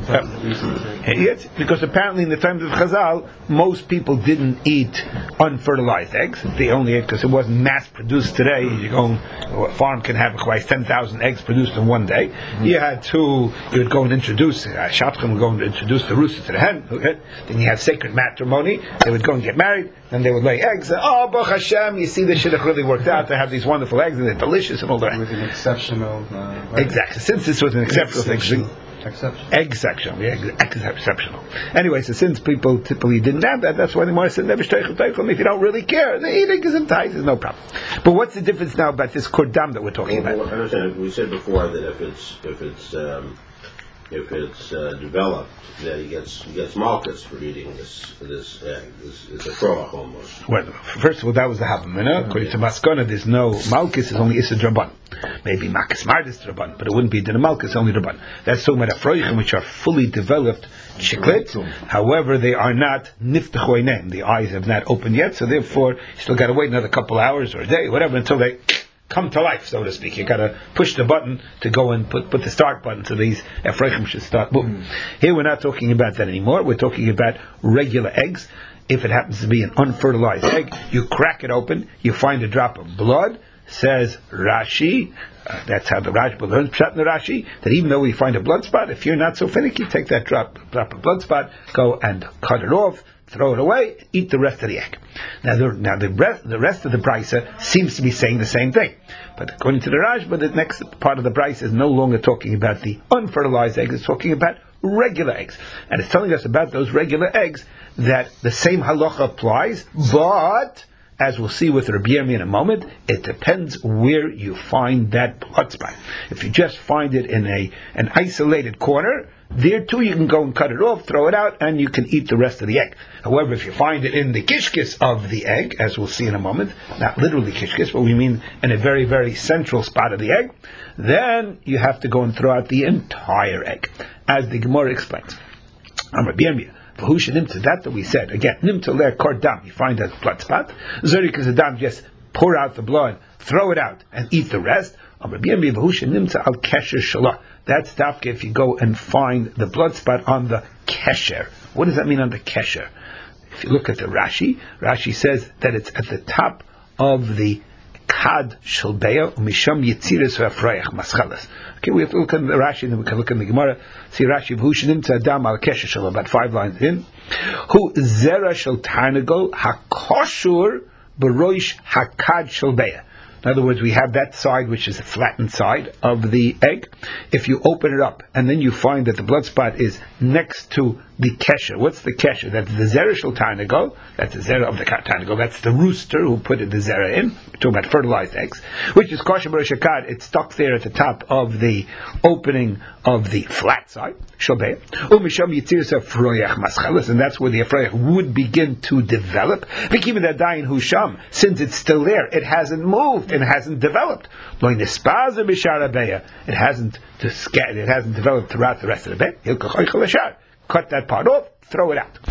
Uh, yes, because apparently in the times of Chazal, most people didn't eat unfertilized eggs. They only ate because it wasn't mass produced today. You go, a farm can have like ten thousand eggs produced in one day. You had to, you would go and introduce, uh, Shatchan would go and introduce the rooster to the hen. Okay? Then you have sacred matrimony. They would go and get married, and they would lay eggs. And, oh, Baruch Hashem, you see this shidduch really worked out. They have these wonderful eggs, and they're delicious and all that. With an exceptional... Uh, right? Exactly. Since this was an exceptional thing, Exceptional. exceptional, yeah, ex- exceptional. Anyway, so since people typically didn't have that, that's why the Gemara said, if you don't really care, the eating is enticed, there's no problem. But what's the difference now about this kordam that we're talking well, about? Well, I understand. We said before that if it's if it's um, if it's uh, developed, that he gets he gets malchus for eating this this egg. This is a kroach almost. Well, first of all, that was the Havamina. According to Maskana, there's no malchus; it's only Issa Draban. Maybe Malchus Mardis Draban, but it wouldn't be Din Malchus, only Draban. That's talking about Afroichim, which are fully developed chiklet. However, they are not niftechoinen. The eyes have not opened yet, so therefore you still got to wait another couple hours or a day, whatever, until they come to life, so to speak. You got to push the button to go and put put the start button, so these Ephraim should start moving. Mm. Here we're not talking about that anymore. We're talking about regular eggs. If it happens to be an unfertilized egg, you crack it open, you find a drop of blood. Says Rashi, uh, that's how the Rashi learns Pshat in the Rashi, that even though we find a blood spot, if you're not so finicky, take that drop drop of blood spot, go and cut it off, throw it away, eat the rest of the egg. Now, the, now the rest, the rest of the brisa seems to be saying the same thing. But according to the Rashba, the next part of the brisa is no longer talking about the unfertilized eggs, it's talking about regular eggs. And it's telling us about those regular eggs that the same halacha applies, but, as we'll see with Rabbi Yirmiyah in a moment, it depends where you find that blood spot. If you just find it in a an isolated corner, there too you can go and cut it off, throw it out, and you can eat the rest of the egg. However, if you find it in the kishkis of the egg, as we'll see in a moment, not literally kishkis, but we mean in a very, very central spot of the egg, then you have to go and throw out the entire egg, as the Gemara explains. I'm Rabbi Yirmiyah. V'husha nimta, that that we said, again, nimta ler kor dam, you find a blood spot, zori kazadam, just pour out the blood, throw it out, and eat the rest. Rabbi Yirmiyah, v'husha nimta al kesher shalah, that's dafka if you go and find the blood spot on the kesher. What does that mean on the kesher? If you look at the Rashi, Rashi says that it's at the top of the kad shalbeya umisham yitziris v'afrayach maschalas. Okay, we have to look at the Rashi, and then we can look at the Gemara. See Rashi, v'hushanim tzadam al kesher shal, about five lines in. Hu zera shel tarnagol hakoshur b'roish hakad shalbeya. In other words, we have that side which is the flattened side of the egg. If you open it up and then you find that the blood spot is next to the kesher. What's the kesher? That's the zera shel tarnagol. That's the zera of the tarnagol. That's the rooster who put the zera in. We're talking about fertilized eggs, which is kosher b'rosh hakad. It's stuck there at the top of the opening of the flat side. Shalbeh. Umisham yitzirsa froyach maschalas, and that's where the afroyach would begin to develop. V'kimin adayin husham, since it's still there, it hasn't moved and hasn't developed. Lo nispaza b'shar abeya, it hasn't it hasn't developed throughout the rest of the bed. Hilkach oichel ashar. Cut that part off, throw it out.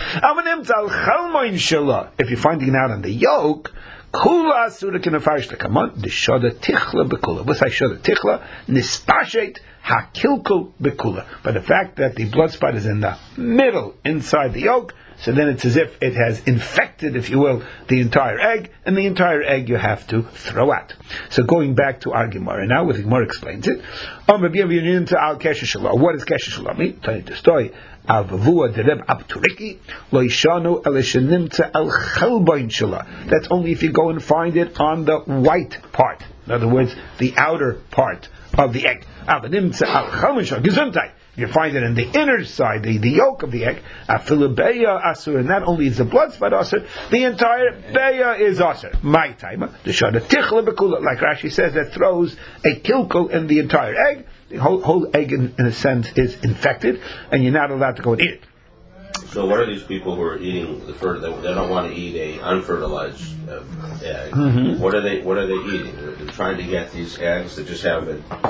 If you're finding it out on the yolk, kula asura kinafarish lekamon the shoda tichla bekula. What's I shoda tichla? Nispashet hakilkul bekula. But the fact that the blood spot is in the middle, inside the yolk, so then it's as if it has infected, if you will, the entire egg, and the entire egg you have to throw out. So going back to our Gemara now, where the Gemara explains it. What does kesher shalom mean? Tell you the story. That's only if you go and find it on the white part. In other words, the outer part of the egg. If you find it in the inner side, the, the yolk of the egg, and not only is the blood spot asur, the entire beya is asur. My time, the shada tichla bekula, like Rashi says, that throws a kilkul in the entire egg. The whole, whole egg, in, in a sense, is infected, and you're not allowed to go and eat it. So what are these people who are eating the fer- they don't want to eat a unfertilized uh, egg? Mm-hmm. What are they? What are they eating? They're, they're trying to get these eggs that just have a,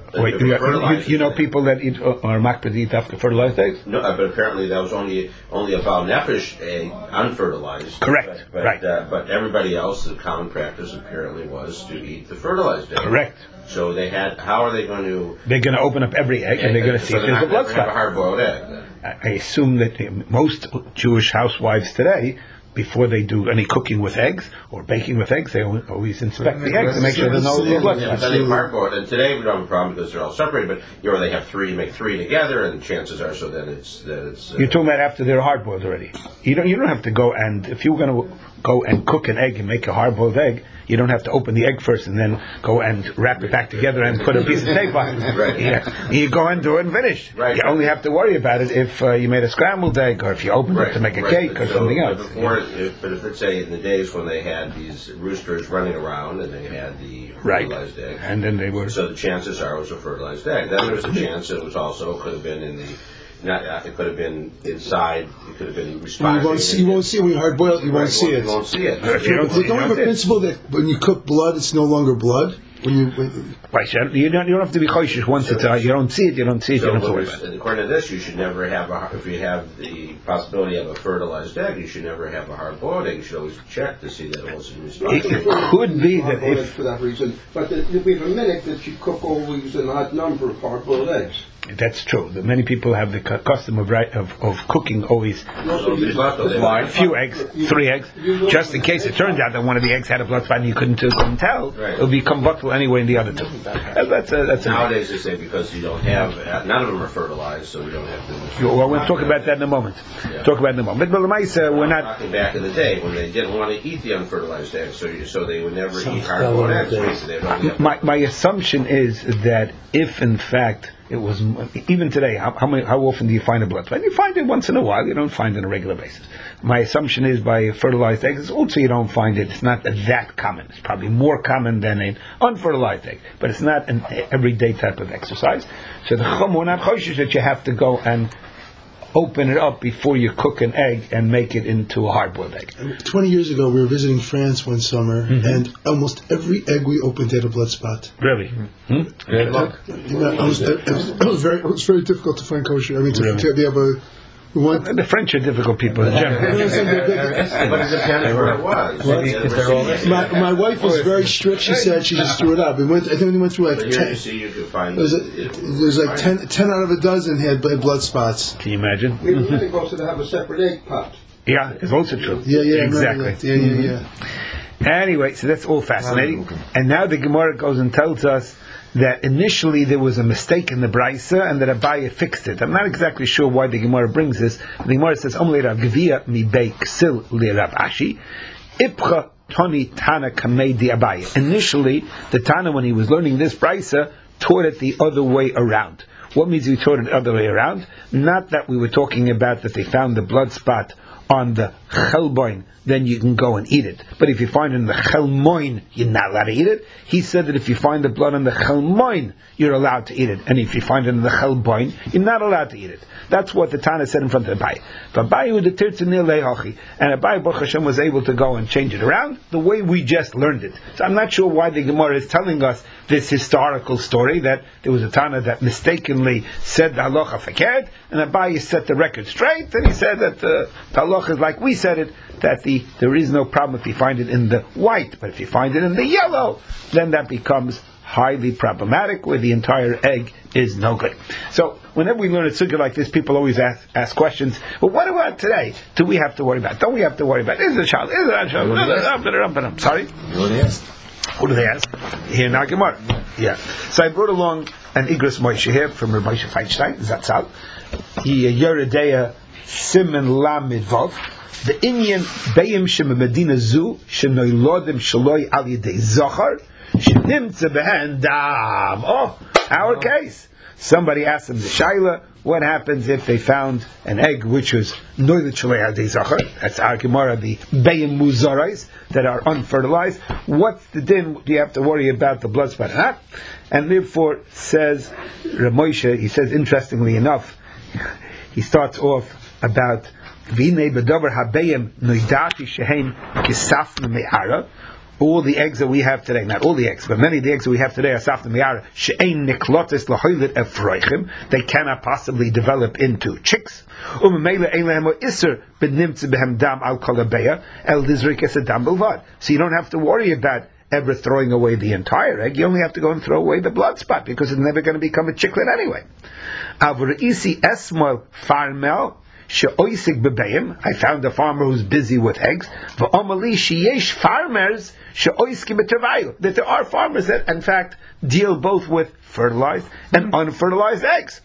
Wait, if you, a you, fertilized you know egg- people that eat uh, or makbid eat after fertilized eggs? No, uh, but apparently that was only only a Baal Nefesh egg, unfertilized. Correct, But, but, right. Uh, but everybody else, the common practice apparently was to eat the fertilized egg. Correct. So they had. How are they going to? They're going to open up every egg and they're going to see so if they're there's a not blood going to have a spot. hard-boiled egg. Then. I I assume that uh, most Jewish housewives today, before they do any cooking with eggs or baking with eggs, they al- always inspect the eggs to make sure there's no no blood Yeah, spots. but they hard-boiled. And today we don't have a problem because they're all separated. But you know they have three, make three together, and chances are so that it's that it's. Uh, You're talking about after they're hard boiled already. You don't. You don't have to go and if you're going to go and cook an egg and make a hard boiled egg, you don't have to open the egg first and then go and wrap it back together and put a piece of tape on it. Right. Yeah. You go and do it and finish. Right. You only have to worry about it if uh, you made a scrambled egg or if you opened it Right, to make a right, cake but or so- something but else. Before, if, but if it's say in the days when they had these roosters running around and they had the Right. fertilized egg, And then they were. so the chances are it was a fertilized egg. Then there was a chance that it was also could have been in the, not uh, it could have been inside. It could have been You responding. won't see. You won't see it when you hard boil it. You Right, won't see you it. won't see it. If you don't But see it, don't you have don't a see it. principle that when you cook blood, it's no longer blood. When you when, Right, so you don't. You don't have to be choishish once it's. Uh, you don't see it. You don't see it. You So don't have to when worry there's- about it. according to this, you should never have a. If you have the possibility of a fertilized egg, you should never have a hard-boiled egg. You should always check to see that it wasn't It, responding. it could be that Hard-boiled eggs if for that reason, but the, we have a minute that you cook always an odd number of hard-boiled eggs. that's true. That many people have the cu- custom of right of, of cooking always So if there's leftovers, a few eggs, three eggs, just in case it turns out that one of the eggs had a blood spot and you couldn't, couldn't tell. Right. It'll become butthole anyway in the other two. Uh, That's a, that's a, Nowadays they say because you don't have, uh, none of them are fertilized, so we don't have to. well, we'll talk about that in a moment. Yeah. Talk about it in a moment. But Lamaisa, we're not. Talking back in the day when they didn't want to eat the unfertilized eggs, so you, so they would never eat hard-boiled eggs. So they'd only have- My, my assumption is that if in fact it was, even today, how, how, many, how often do you find a blood spot? You find it once in a while, you don't find it on a regular basis. My assumption is by fertilized eggs, also you don't find it, it's not that common. It's probably more common than an unfertilized egg, but it's not an everyday type of exercise. So the chum, we're not choishish that you have to go and open it up before you cook an egg and make it into a hard-boiled egg. twenty years ago, we were visiting France one summer, and almost every egg we opened had a blood spot. Really? Hmm? Good luck. You know, it, was, it, was, it was very, it was very difficult to find kosher. I mean, to, to be able to. We went, The French are difficult people in general. But it depends where it was. What? my, my wife was very strict. She said she just threw it out. We went. I think we went through like But here you ten. see, you can find. There's, a, there's like ten, ten out of a dozen had had blood spots. Can you imagine? We really supposed to have a separate egg pot. Yeah, it's also true. Yeah, yeah, I remember exactly. that. Yeah, yeah, yeah. Anyway, so that's all fascinating. And now the Gemara goes and tells us that initially there was a mistake in the Braisa and that Abaye fixed it. I'm not exactly sure why the Gemara brings this. The Gemara says, Omle Rav Gvia mi bei ksil li Rav Ashi, Ipcha Tani Tana Kamei di Abaye. Initially, the Tana, when he was learning this Braisa, taught it the other way around. What means he taught it the other way around? Not that we were talking about that they found the blood spot on the chelboin, then you can go and eat it. But if you find it in the chelmoin, you're not allowed to eat it. He said that if you find the blood on the chelmoin, you're allowed to eat it. And if you find it in the chelboin, you're not allowed to eat it. That's what the Tana said in front of Abaye. And Abaye Baruch Hashem was able to go and change it around the way we just learned it. So I'm not sure why the Gemara is telling us this historical story that there was a Tana that mistakenly said the halacha fakert, and Abaye set the record straight, and he said that uh, the halacha is like we said it, that the there is no problem if you find it in the white, but if you find it in the yellow, then that becomes highly problematic, where the entire egg is no good. So whenever we learn a sugya like this, people always ask, ask questions. Well, what about today? Do we have to worry about? Don't we have to worry about? Is it a child? Is it a child? Sorry. Who do they ask? Here in our Gemara. Yeah. So I brought along an Igros Moshe here from Rabbi Moshe Feinstein. Zatzal. He Yeredeya Simen Lamed Vav. The Inyan Bayim Shem Medina Zu Shenoilodim Shaloi Al Yedei Zachar Shenimtze Behen Dam. Oh, our case. Somebody asked him the Shaila, what happens if they found an egg which was Noilit Shaloi Al Yedei Zachar? That's our Gemara, the Bayim Muzarais that are unfertilized. What's the din? Do you have to worry about the blood spot or not? And therefore, says Rav Moshe, he says interestingly enough, he starts off about V'inei b'davar habayim noidati shehem kisafna me'ara all the eggs that we have today, not all the eggs, but many of the eggs that we have today are safta miara, she'ein niklotis lahoilit efroichim, they cannot possibly develop into chicks. Umemele ein lehem iser benimtze behem dam al kolabeya, el dizrik es dam belvad. So you don't have to worry about ever throwing away the entire egg, you only have to go and throw away the blood spot, because it's never going to become a chicklet anyway. Avur isi esmol farmel, I found a farmer who's busy with eggs. Farmers that there are farmers that, in fact, deal both with fertilized and unfertilized eggs.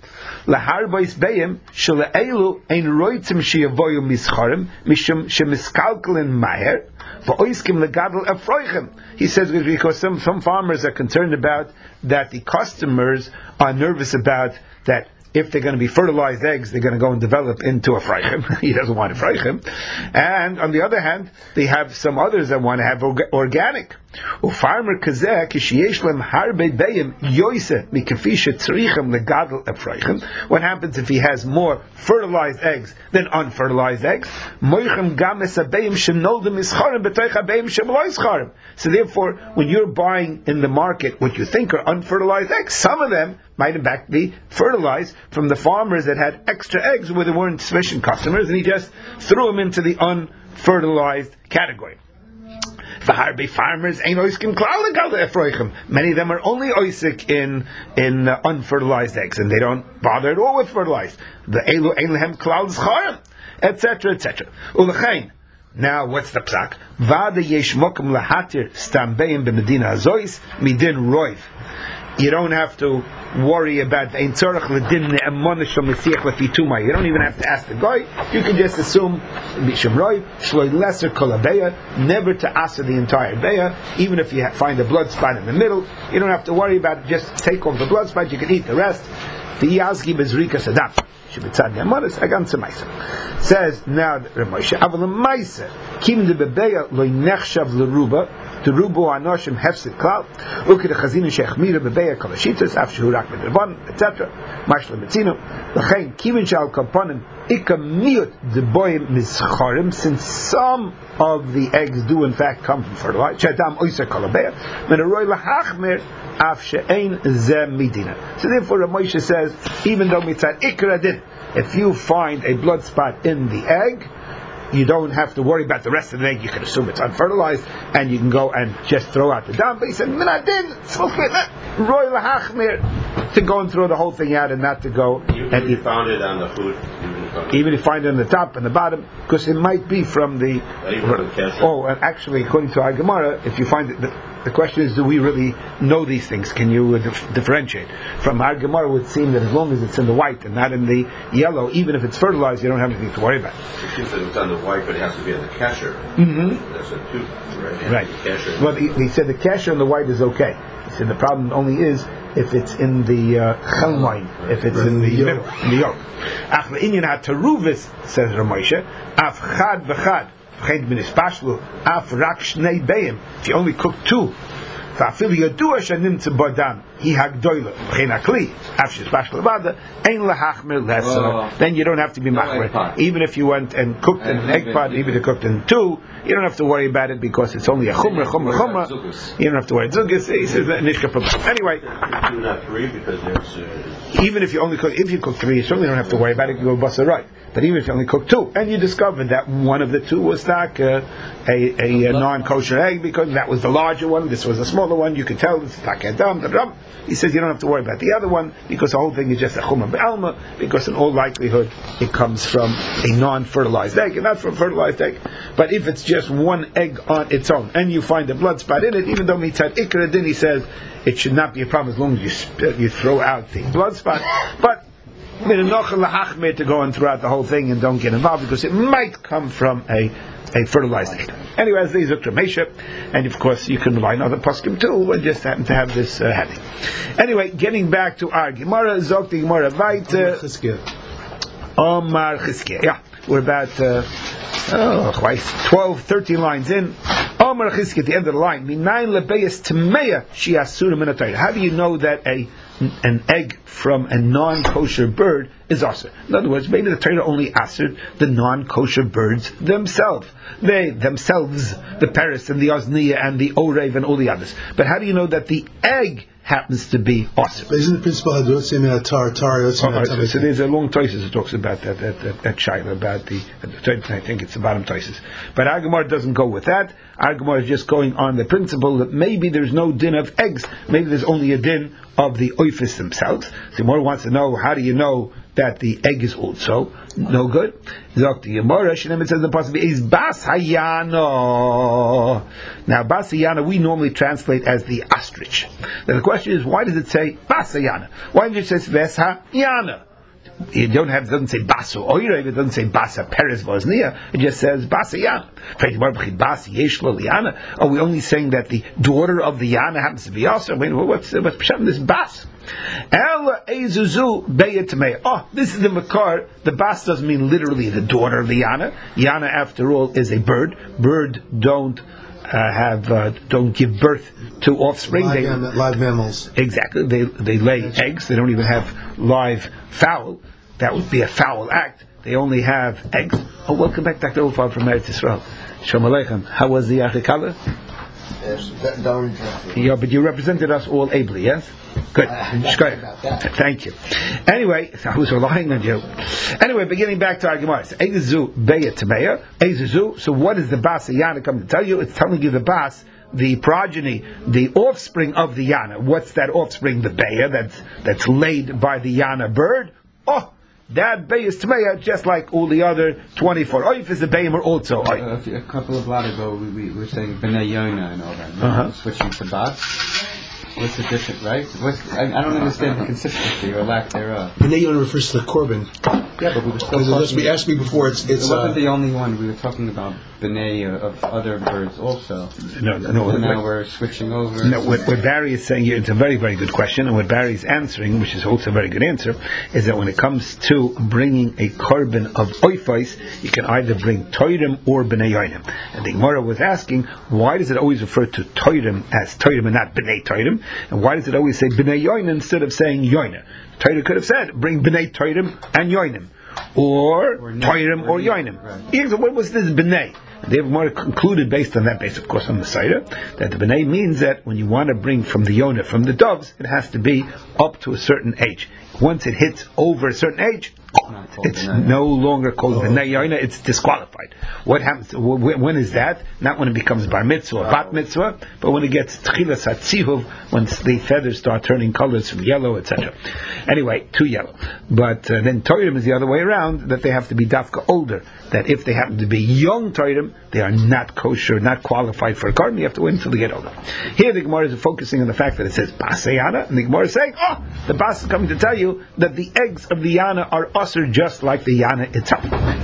He says because some, some farmers are concerned about that the customers are nervous about that. If they're going to be fertilized eggs, they're going to go and develop into a freichem. He doesn't want a freichem. And on the other hand, they have some others that want to have orga- organic. Farmer kazeh kishiyesh lem harbe beim yoise mikafisha tzrichem legadol a freichem. What happens if he has more fertilized eggs than unfertilized eggs? Moichem games abeim shenoldim ischarim betoich abeim shemlo ischarim. So therefore, when you're buying in the market what you think are unfertilized eggs, some of them might in fact be fertilized from the farmers that had extra eggs where there weren't sufficient customers, and he just threw them into the unfertilized category. Farmers ain't oiskim klal. Many of them are only oisik in in uh, unfertilized eggs, and they don't bother at all with fertilized. The elu ein lehem klal zcharim, et cetera, et cetera. Ulechein. Now, what's the psak? Vada yesh mokum lahatir stambeim b'medina hazois midin roiv. You don't have to worry about the tzorach l'din ne'emona shel mesiach lefituma. You don't even have to ask the guy. You can just assume b'shem roiv shloi lesser kol habeya, never to asa the entire beya. Even if you find a blood spot in the middle, you don't have to worry about it. Just take off the blood spot. You can eat the rest. V'yazgi bezrika sadam. Says now Ramosha Aval Maisa Kim de Bebeya Lo Nechshav Leruba to Rubu Anoshim Hefset Klal Ukid Chazina Sheikh Mira Bebeya Kalashitas Afshu Rak Medvan et cetera. Mashla Metzino Lachain Kivin Shal Kaponim Ikamiut de Boyim Mischarim, since some of the eggs do in fact come from fertilizer. Chadam Oysa Kalabeya Menaroy Lahachmer. So therefore Ramosha says, even though mitzad ikra din, if you find a blood spot in the egg, you don't have to worry about the rest of the egg. You can assume it's unfertilized, and you can go and just throw out the dam. But he said, minadin, roy lahachmir, to go and throw the whole thing out and not to go you, and you eat. found it on the food. Even if you find it on the top and the bottom, because it might be from the. the oh, and actually, according to our Gemara, if you find it, the, the question is, do we really know these things? Can you uh, dif- differentiate? From our Gemara, it would seem that as long as it's in the white and not in the yellow, even if it's fertilized, you don't have anything to worry about. It seems that it's on the white, but it has to be on the kasher. Mm-hmm. That's a tooth, right? Right. The well, he, he said the kasher on the white is okay. He said the problem only is if it's in the uh, chelmine, if it's right. in the middle, in the yolk. Ach ve'inyan ha'teruvis, says Ramosha, af chad v'chad, v'chein b'nispashlu, af rak shnei beim, if you only cook two, v'afil yodua shanimtze bodam, hi hagdoyle, v'chein hakli, af shespashlu v'ada, ein lahachmer lesser, then you don't have to be machmer. Even if you went and cooked in an egg pot, even if you cooked in two, you don't have to worry about it because it's only a chumrah, chumrah, chumrah. You don't have to worry. Zugas, he says that nishka problem. Anyway, two, not three, because there's. Uh, even if you only cook, if you cook three, you certainly don't have to worry about it. You go bust it right. But even if you only cook two, and you discovered that one of the two was not uh, a, a, a non-kosher egg because that was the larger one, this was the smaller one, you could tell it's takadam, the he says you don't have to worry about the other one because the whole thing is just a chumrah be'alma, because in all likelihood it comes from a non-fertilized egg and not from a fertilized egg. But if it's just one egg on its own and you find a blood spot in it, even though mitzad ikra din, he says it should not be a problem as long as you sp- you throw out the blood spot. But to go and throw out the whole thing and don't get involved because it might come from a a fertilized egg. Anyway, as these are Mesha, and of course you can rely on other poskim too, and just happen to have this uh, heading. Anyway, getting back to our Gemara, Zok the Gemara Vayt Omar Chizkiah. Yeah, we're about uh, oh, twelve, thirteen lines in. Omar Chizkiah at the end of the line. Minayin lebeyas tmeya she asura min. How do you know that a an egg from a non-kosher bird is asur. In other words, maybe the Torah only asur the non-kosher birds themselves. They themselves, the Paris and the Osniya and the Orev and all the others. But how do you know that the egg happens to be asur? Isn't the principle hadrotze me'atar tar yotze me'atar? So there's a long Tosis that talks about that, that, that, that Shaila, about the, I think it's the bottom Tosis. But our Gemara doesn't go with that. Our Gemara is just going on the principle that maybe there's no din of eggs, maybe there's only a din of the oifis themselves. The Gemara wants to know, how do you know that the egg is also no good? Zok the Gemara, Shinem, it says in the possibility is bas hayano. Now bas hayana we normally translate as the ostrich. Now the question is, why does it say bas hayana? Why does it say ves hayana? You don't have, it doesn't say basu oirev, it doesn't say basa peres vosnia, it just says basa yana. Are we only saying that the daughter of the yana happens to be also? I mean, what's what's pshat in this bas? Oh, this is the makar. The bas doesn't mean literally the daughter of the yana. Yana, after all, is a bird. Bird don't Uh, have uh, don't give birth to offspring. Live, they, mam- live mammals. Exactly. They they lay eggs. They don't even have live fowl. That would be a foul act. They only have eggs. Oh, welcome back, Doctor Ulfar from Eretz Yisrael. Shalom Aleichem. How was the Achikala? Yes, don't. Yeah, but you represented us all ably, yes? Good. Good. Thank you. Anyway, I was relying on you. Anyway, beginning back to our Gemara. Eizu beya tameya. Eizu. So what is the bas yana come to tell you? It's telling you the bas, the progeny, the offspring of the yana. What's that offspring? The beya that's that's laid by the yana bird. Oh, that bay is tameya, just like all the other twenty-four. Oif is the bayim are also oif. Uh, a, few- a couple of blot ago, we, we were saying B'nai Yona and all that. Now Uh-huh. we're switching to Bas. What's the difference, right? What's, I, I don't understand the consistency or lack thereof. B'nai Yonah refers to the korban. Yeah, but we were still Because as talking. we asked me before, it's It it's wasn't uh, the only one. We were talking about B'nai uh, of other birds also. No, no, no. And now what- we're switching over. No, what, what Barry is saying here, it's a very, very good question, and what Barry's answering, which is also a very good answer, is that when it comes to bringing a carbon of oifais, you can either bring toirim or b'nei yoinim. And the Gemara was asking, why does it always refer to toirim as toirim and not b'nei toirim? And why does it always say b'nei yoinim instead of saying yoina? Torah could have said, bring b'nei toirim and yoinim. Or, Or toirim or or ne- yoinim. right. Yeah, so what was this b'nei? They have more concluded based on that, based of course on the Seder, that the b'nei means that when you want to bring from the yonah, from the doves, it has to be up to a certain age. Once it hits over a certain age, Not called it's b'nai. no longer called b'nei yonah, it's disqualified. What happens, wh- wh- when is that? Not when it becomes bar mitzvah or bat mitzvah, but when it gets tchilas hatzihuv, when the feathers start turning colors from yellow, et cetera. Anyway, to yellow. But uh, then toirim is the other way around, that they have to be dafka older, that if they happen to be young toirim, they are not kosher, not qualified for a garden, you have to wait until they get older. Here the Gemara is focusing on the fact that it says bas yana, and the Gemara is saying, oh, the bas is coming to tell you that the eggs of the yana are usher just like the yana itself.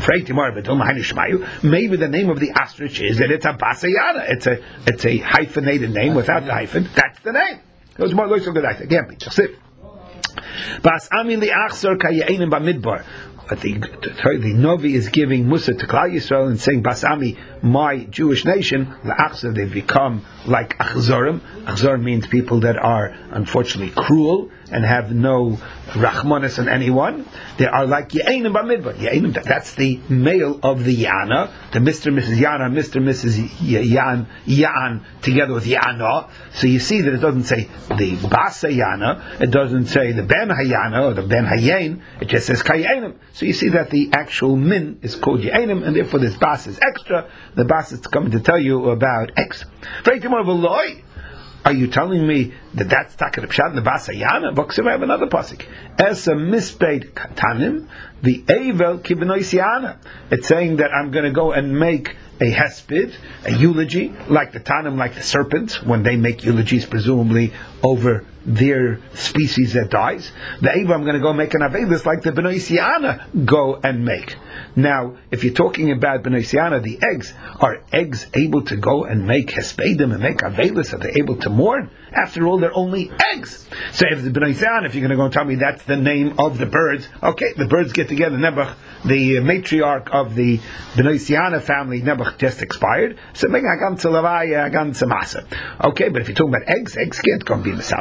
Maybe the name of the ostrich is that it's a bas yana. It's a it's a hyphenated name without the hyphen. That's the name. Those more look so good. Again, Bas amin li achsor kayein bamidbar. But the, the Novi is giving Musa to Klal Yisrael and saying, Basami, my Jewish nation, La'achzor, they've become like Achzorim. Achzor means people that are unfortunately cruel and have no Rachmanis on anyone. They are like Ye'enim Bamidbar. Ye'enim, that's the male of the Yana, the Mister and Missus Yana, Mister and Missus Yan, Yan, together with Yana. So you see that it doesn't say the Basa Yana, it doesn't say the Ben Hayana or the Ben Hayain, it just says Kayenim. So you see that the actual min is called Ye'enim, and therefore this Bas is extra. The Bas is coming to tell you about X. Are you telling me that that's Takar Pshat in the Basa Yana? V'ksiv, I have another pasuk. Es a mispaid katanim, the Evel kibenois Yana. It's saying that I'm going to go and make a hesped, a eulogy, like the Tanim, like the serpents, when they make eulogies, presumably over their species that dies. The Eva, I'm going to go make an Avelis like the Benois Yana go and make. Now, if you're talking about Benois Yana, the eggs, are eggs able to go and make Hespedim and make Avelis? Are they able to mourn? After all, they're only eggs. So if the Benois Yana, if you're going to go and tell me that's the name of the birds, okay, the birds get together. Nebuch, the matriarch of the Benois Yana family, Nebuch just expired. So make a ganze Lavaya, a ganze Masa. Okay, but if you're talking about eggs, eggs can't go and be Misabel.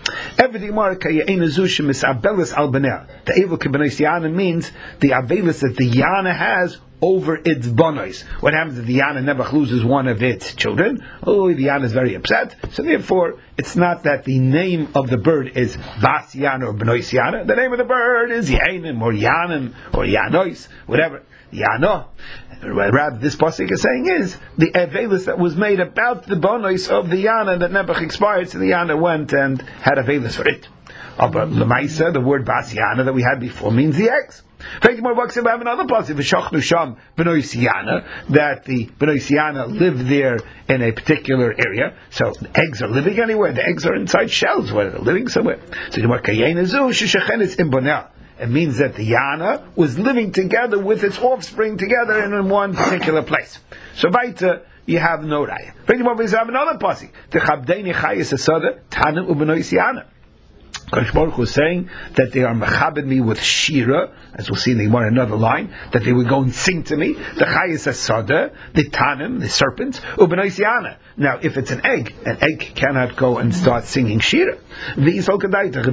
Everything more kayein azushim is abelis al baneh. The evil kibbenis yana means the abelis that the yana has over its bonois. What happens if the yana never loses one of its children? Oh, the yana is very upset. So therefore, it's not that the name of the bird is bas yana or benois yana. The name of the bird is yanim or yanim or yanois, whatever. Yano. Rather, this pasuk is saying is the avelis that was made about the bonois of the yana that never expired, so the yana went and had avelis for it. But lemaisa, the word bas yana that we had before means the eggs. We have another pasuk, v'shachnu sham b'nois yana, that the b'nois yana live there in a particular area. So the eggs are living anywhere. The eggs are inside shells where they're living somewhere. So the word kayein azu sheshechenis im boneh. It means that the yana was living together with its offspring together in one particular place. So weiter, you have no raya. We have another pasuk, the chabdeini chayis asada tanim ubenois yana. Kodesh Baruch Hu is saying that they are mechabed me with shira, as we'll see in the Gemara another line, that they would go and sing to me. The chayis asada, the tanim, the serpents, ubenois yana. Now, if it's an egg, an egg cannot go and start singing shira. If you tell me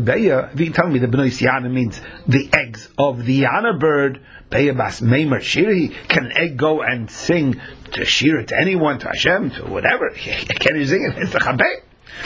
the benois yana means the eggs of the yana bird, bas meimer shiri, can an egg go and sing to shira to anyone, to Hashem, to whatever? Can you sing it? It's the chabei.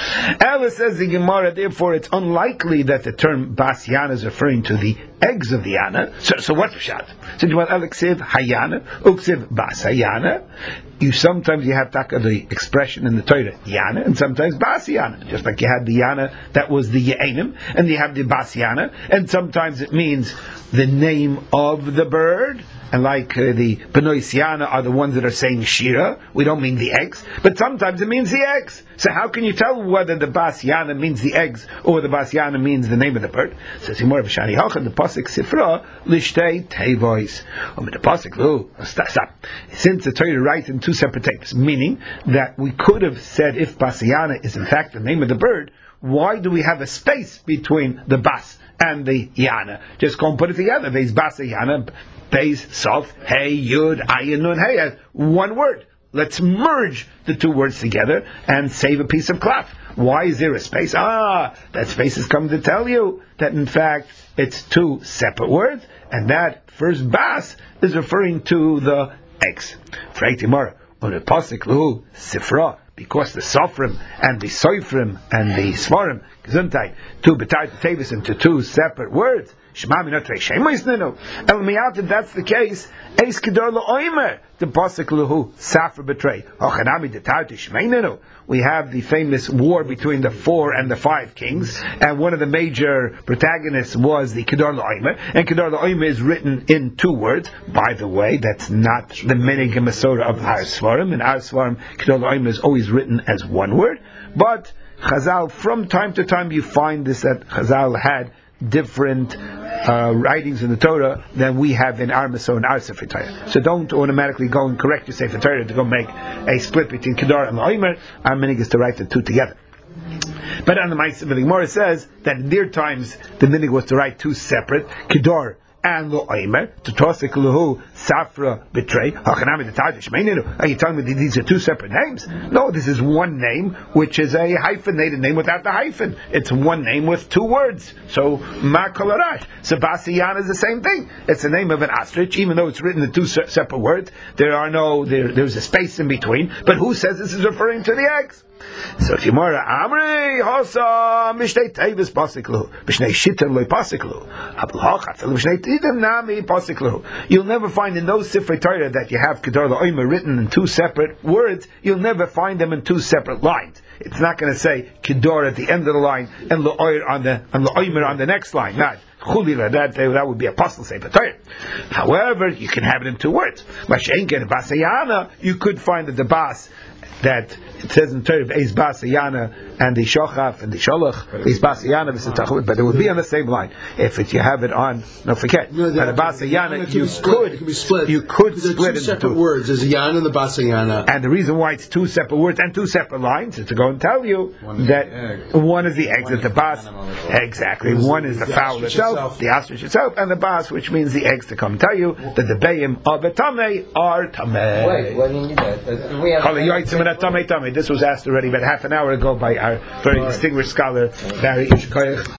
Ella says the Gemara, therefore it's unlikely that the term bas yana is referring to the eggs of the yana. So, so what's the shot? So you want Alexiv hayana, uksiv bas hayana. You sometimes you have taka the expression in the Torah yana, and sometimes bas yana. Just like you had the yana that was the ye'enim, and you have the bas yana, and sometimes it means the name of the bird. And like uh, the benois yana are the ones that are saying shira, we don't mean the eggs, but sometimes it means the eggs. So how can you tell whether the bas yana means the eggs or the bas yana means the name of the bird? Says more of a shani hachan the pasuk sifra lishtei tevois. Um, the pasuk lu stop. Since the Torah writes in two separate tapes, meaning that we could have said if bas yana is in fact the name of the bird, why do we have a space between the bas and the yana? Just go and put it together. There's bas yana. Beis, Sof, Hey, Yud, Ayin, Nun, Hey, one word. Let's merge the two words together and save a piece of cloth. Why is there a space? Ah, that space is coming to tell you that in fact it's two separate words, and that first bas is referring to the eggs. Freitimara, on the pasuk lu sifra, because the Sofrim and the Soifrim and the Svarim, Gesundheit, two betayt tavis into two separate words. Shema minot reishemois nenu. El miyat, if that's the case, eis kedor lo'oimer, the pasuk luhu safra betray. Hochanami detayt shmei nenu. We have the famous war between the four and the five kings, and one of the major protagonists was the kedor lo'oimer, and kedor lo'oimer is written in two words. By the way, that's not the minig and masora of our Svarim. In our Svarim, kedor lo'oimer is always written as one word, but Chazal, from time to time you find this, that Chazal had different uh, writings in the Torah than we have in our Masorah and our Sefer Torah. So don't automatically go and correct your Sefer Torah to go make a split between Kedar and La'omer. Our minig is to write the two together. But on the Ma'aseh, the Gemara says that in their times the minig was to write two separate, Kedar and Lo'omer, to Tosik Luhu, Safra, Betray, Hachanami, the Tajish, Meininu. Are you telling me that these are two separate names? No, this is one name, which is a hyphenated name without the hyphen. It's one name with two words. So, Ma Kolarash. Sebastian is the same thing. It's the name of an ostrich, even though it's written in two se- separate words. There are no, there, there's a space in between. But who says this is referring to the eggs? So Gemara Amri Hosa Mishnei Tevis Pasiklu Mishnei Shittim Loi Pasiklu Abulhacha Mishnei Tidim Nami Pasiklu. You'll never find in those Sifrei Torah that you have Kedar La'omer written in two separate words. You'll never find them in two separate lines. It's not going to say Kedar at the end of the line and La'omer on the and La'omer on the next line. Not Chulila, that that would be apostle Sefer Torah. However, you can have it in two words. Mashenken Basayana, you could find that the Bas that it says in Torah Eis Bas Yana and the Shochaf and the Sholach Eis Bas Yana v'Sitachut, but it would be on the same line. If it, you have it on, no forget, no, the Bas Yana you could it can be split. You could There's split two into separate two words. There's a Yana and the Bas Yana. And the reason why it's two separate words and two separate lines is to go and tell you one that one is the eggs that the Bas, exactly. One is the, the fowl itself, itself, the ostrich itself, and the Bas, which means the eggs to come tell you that the Bayim of a Tameh are Tameh. Wait, what do you mean that? We have no, Tomei, Tomei. This was asked already about half an hour ago by our very distinguished scholar, Barry Ishkoyach.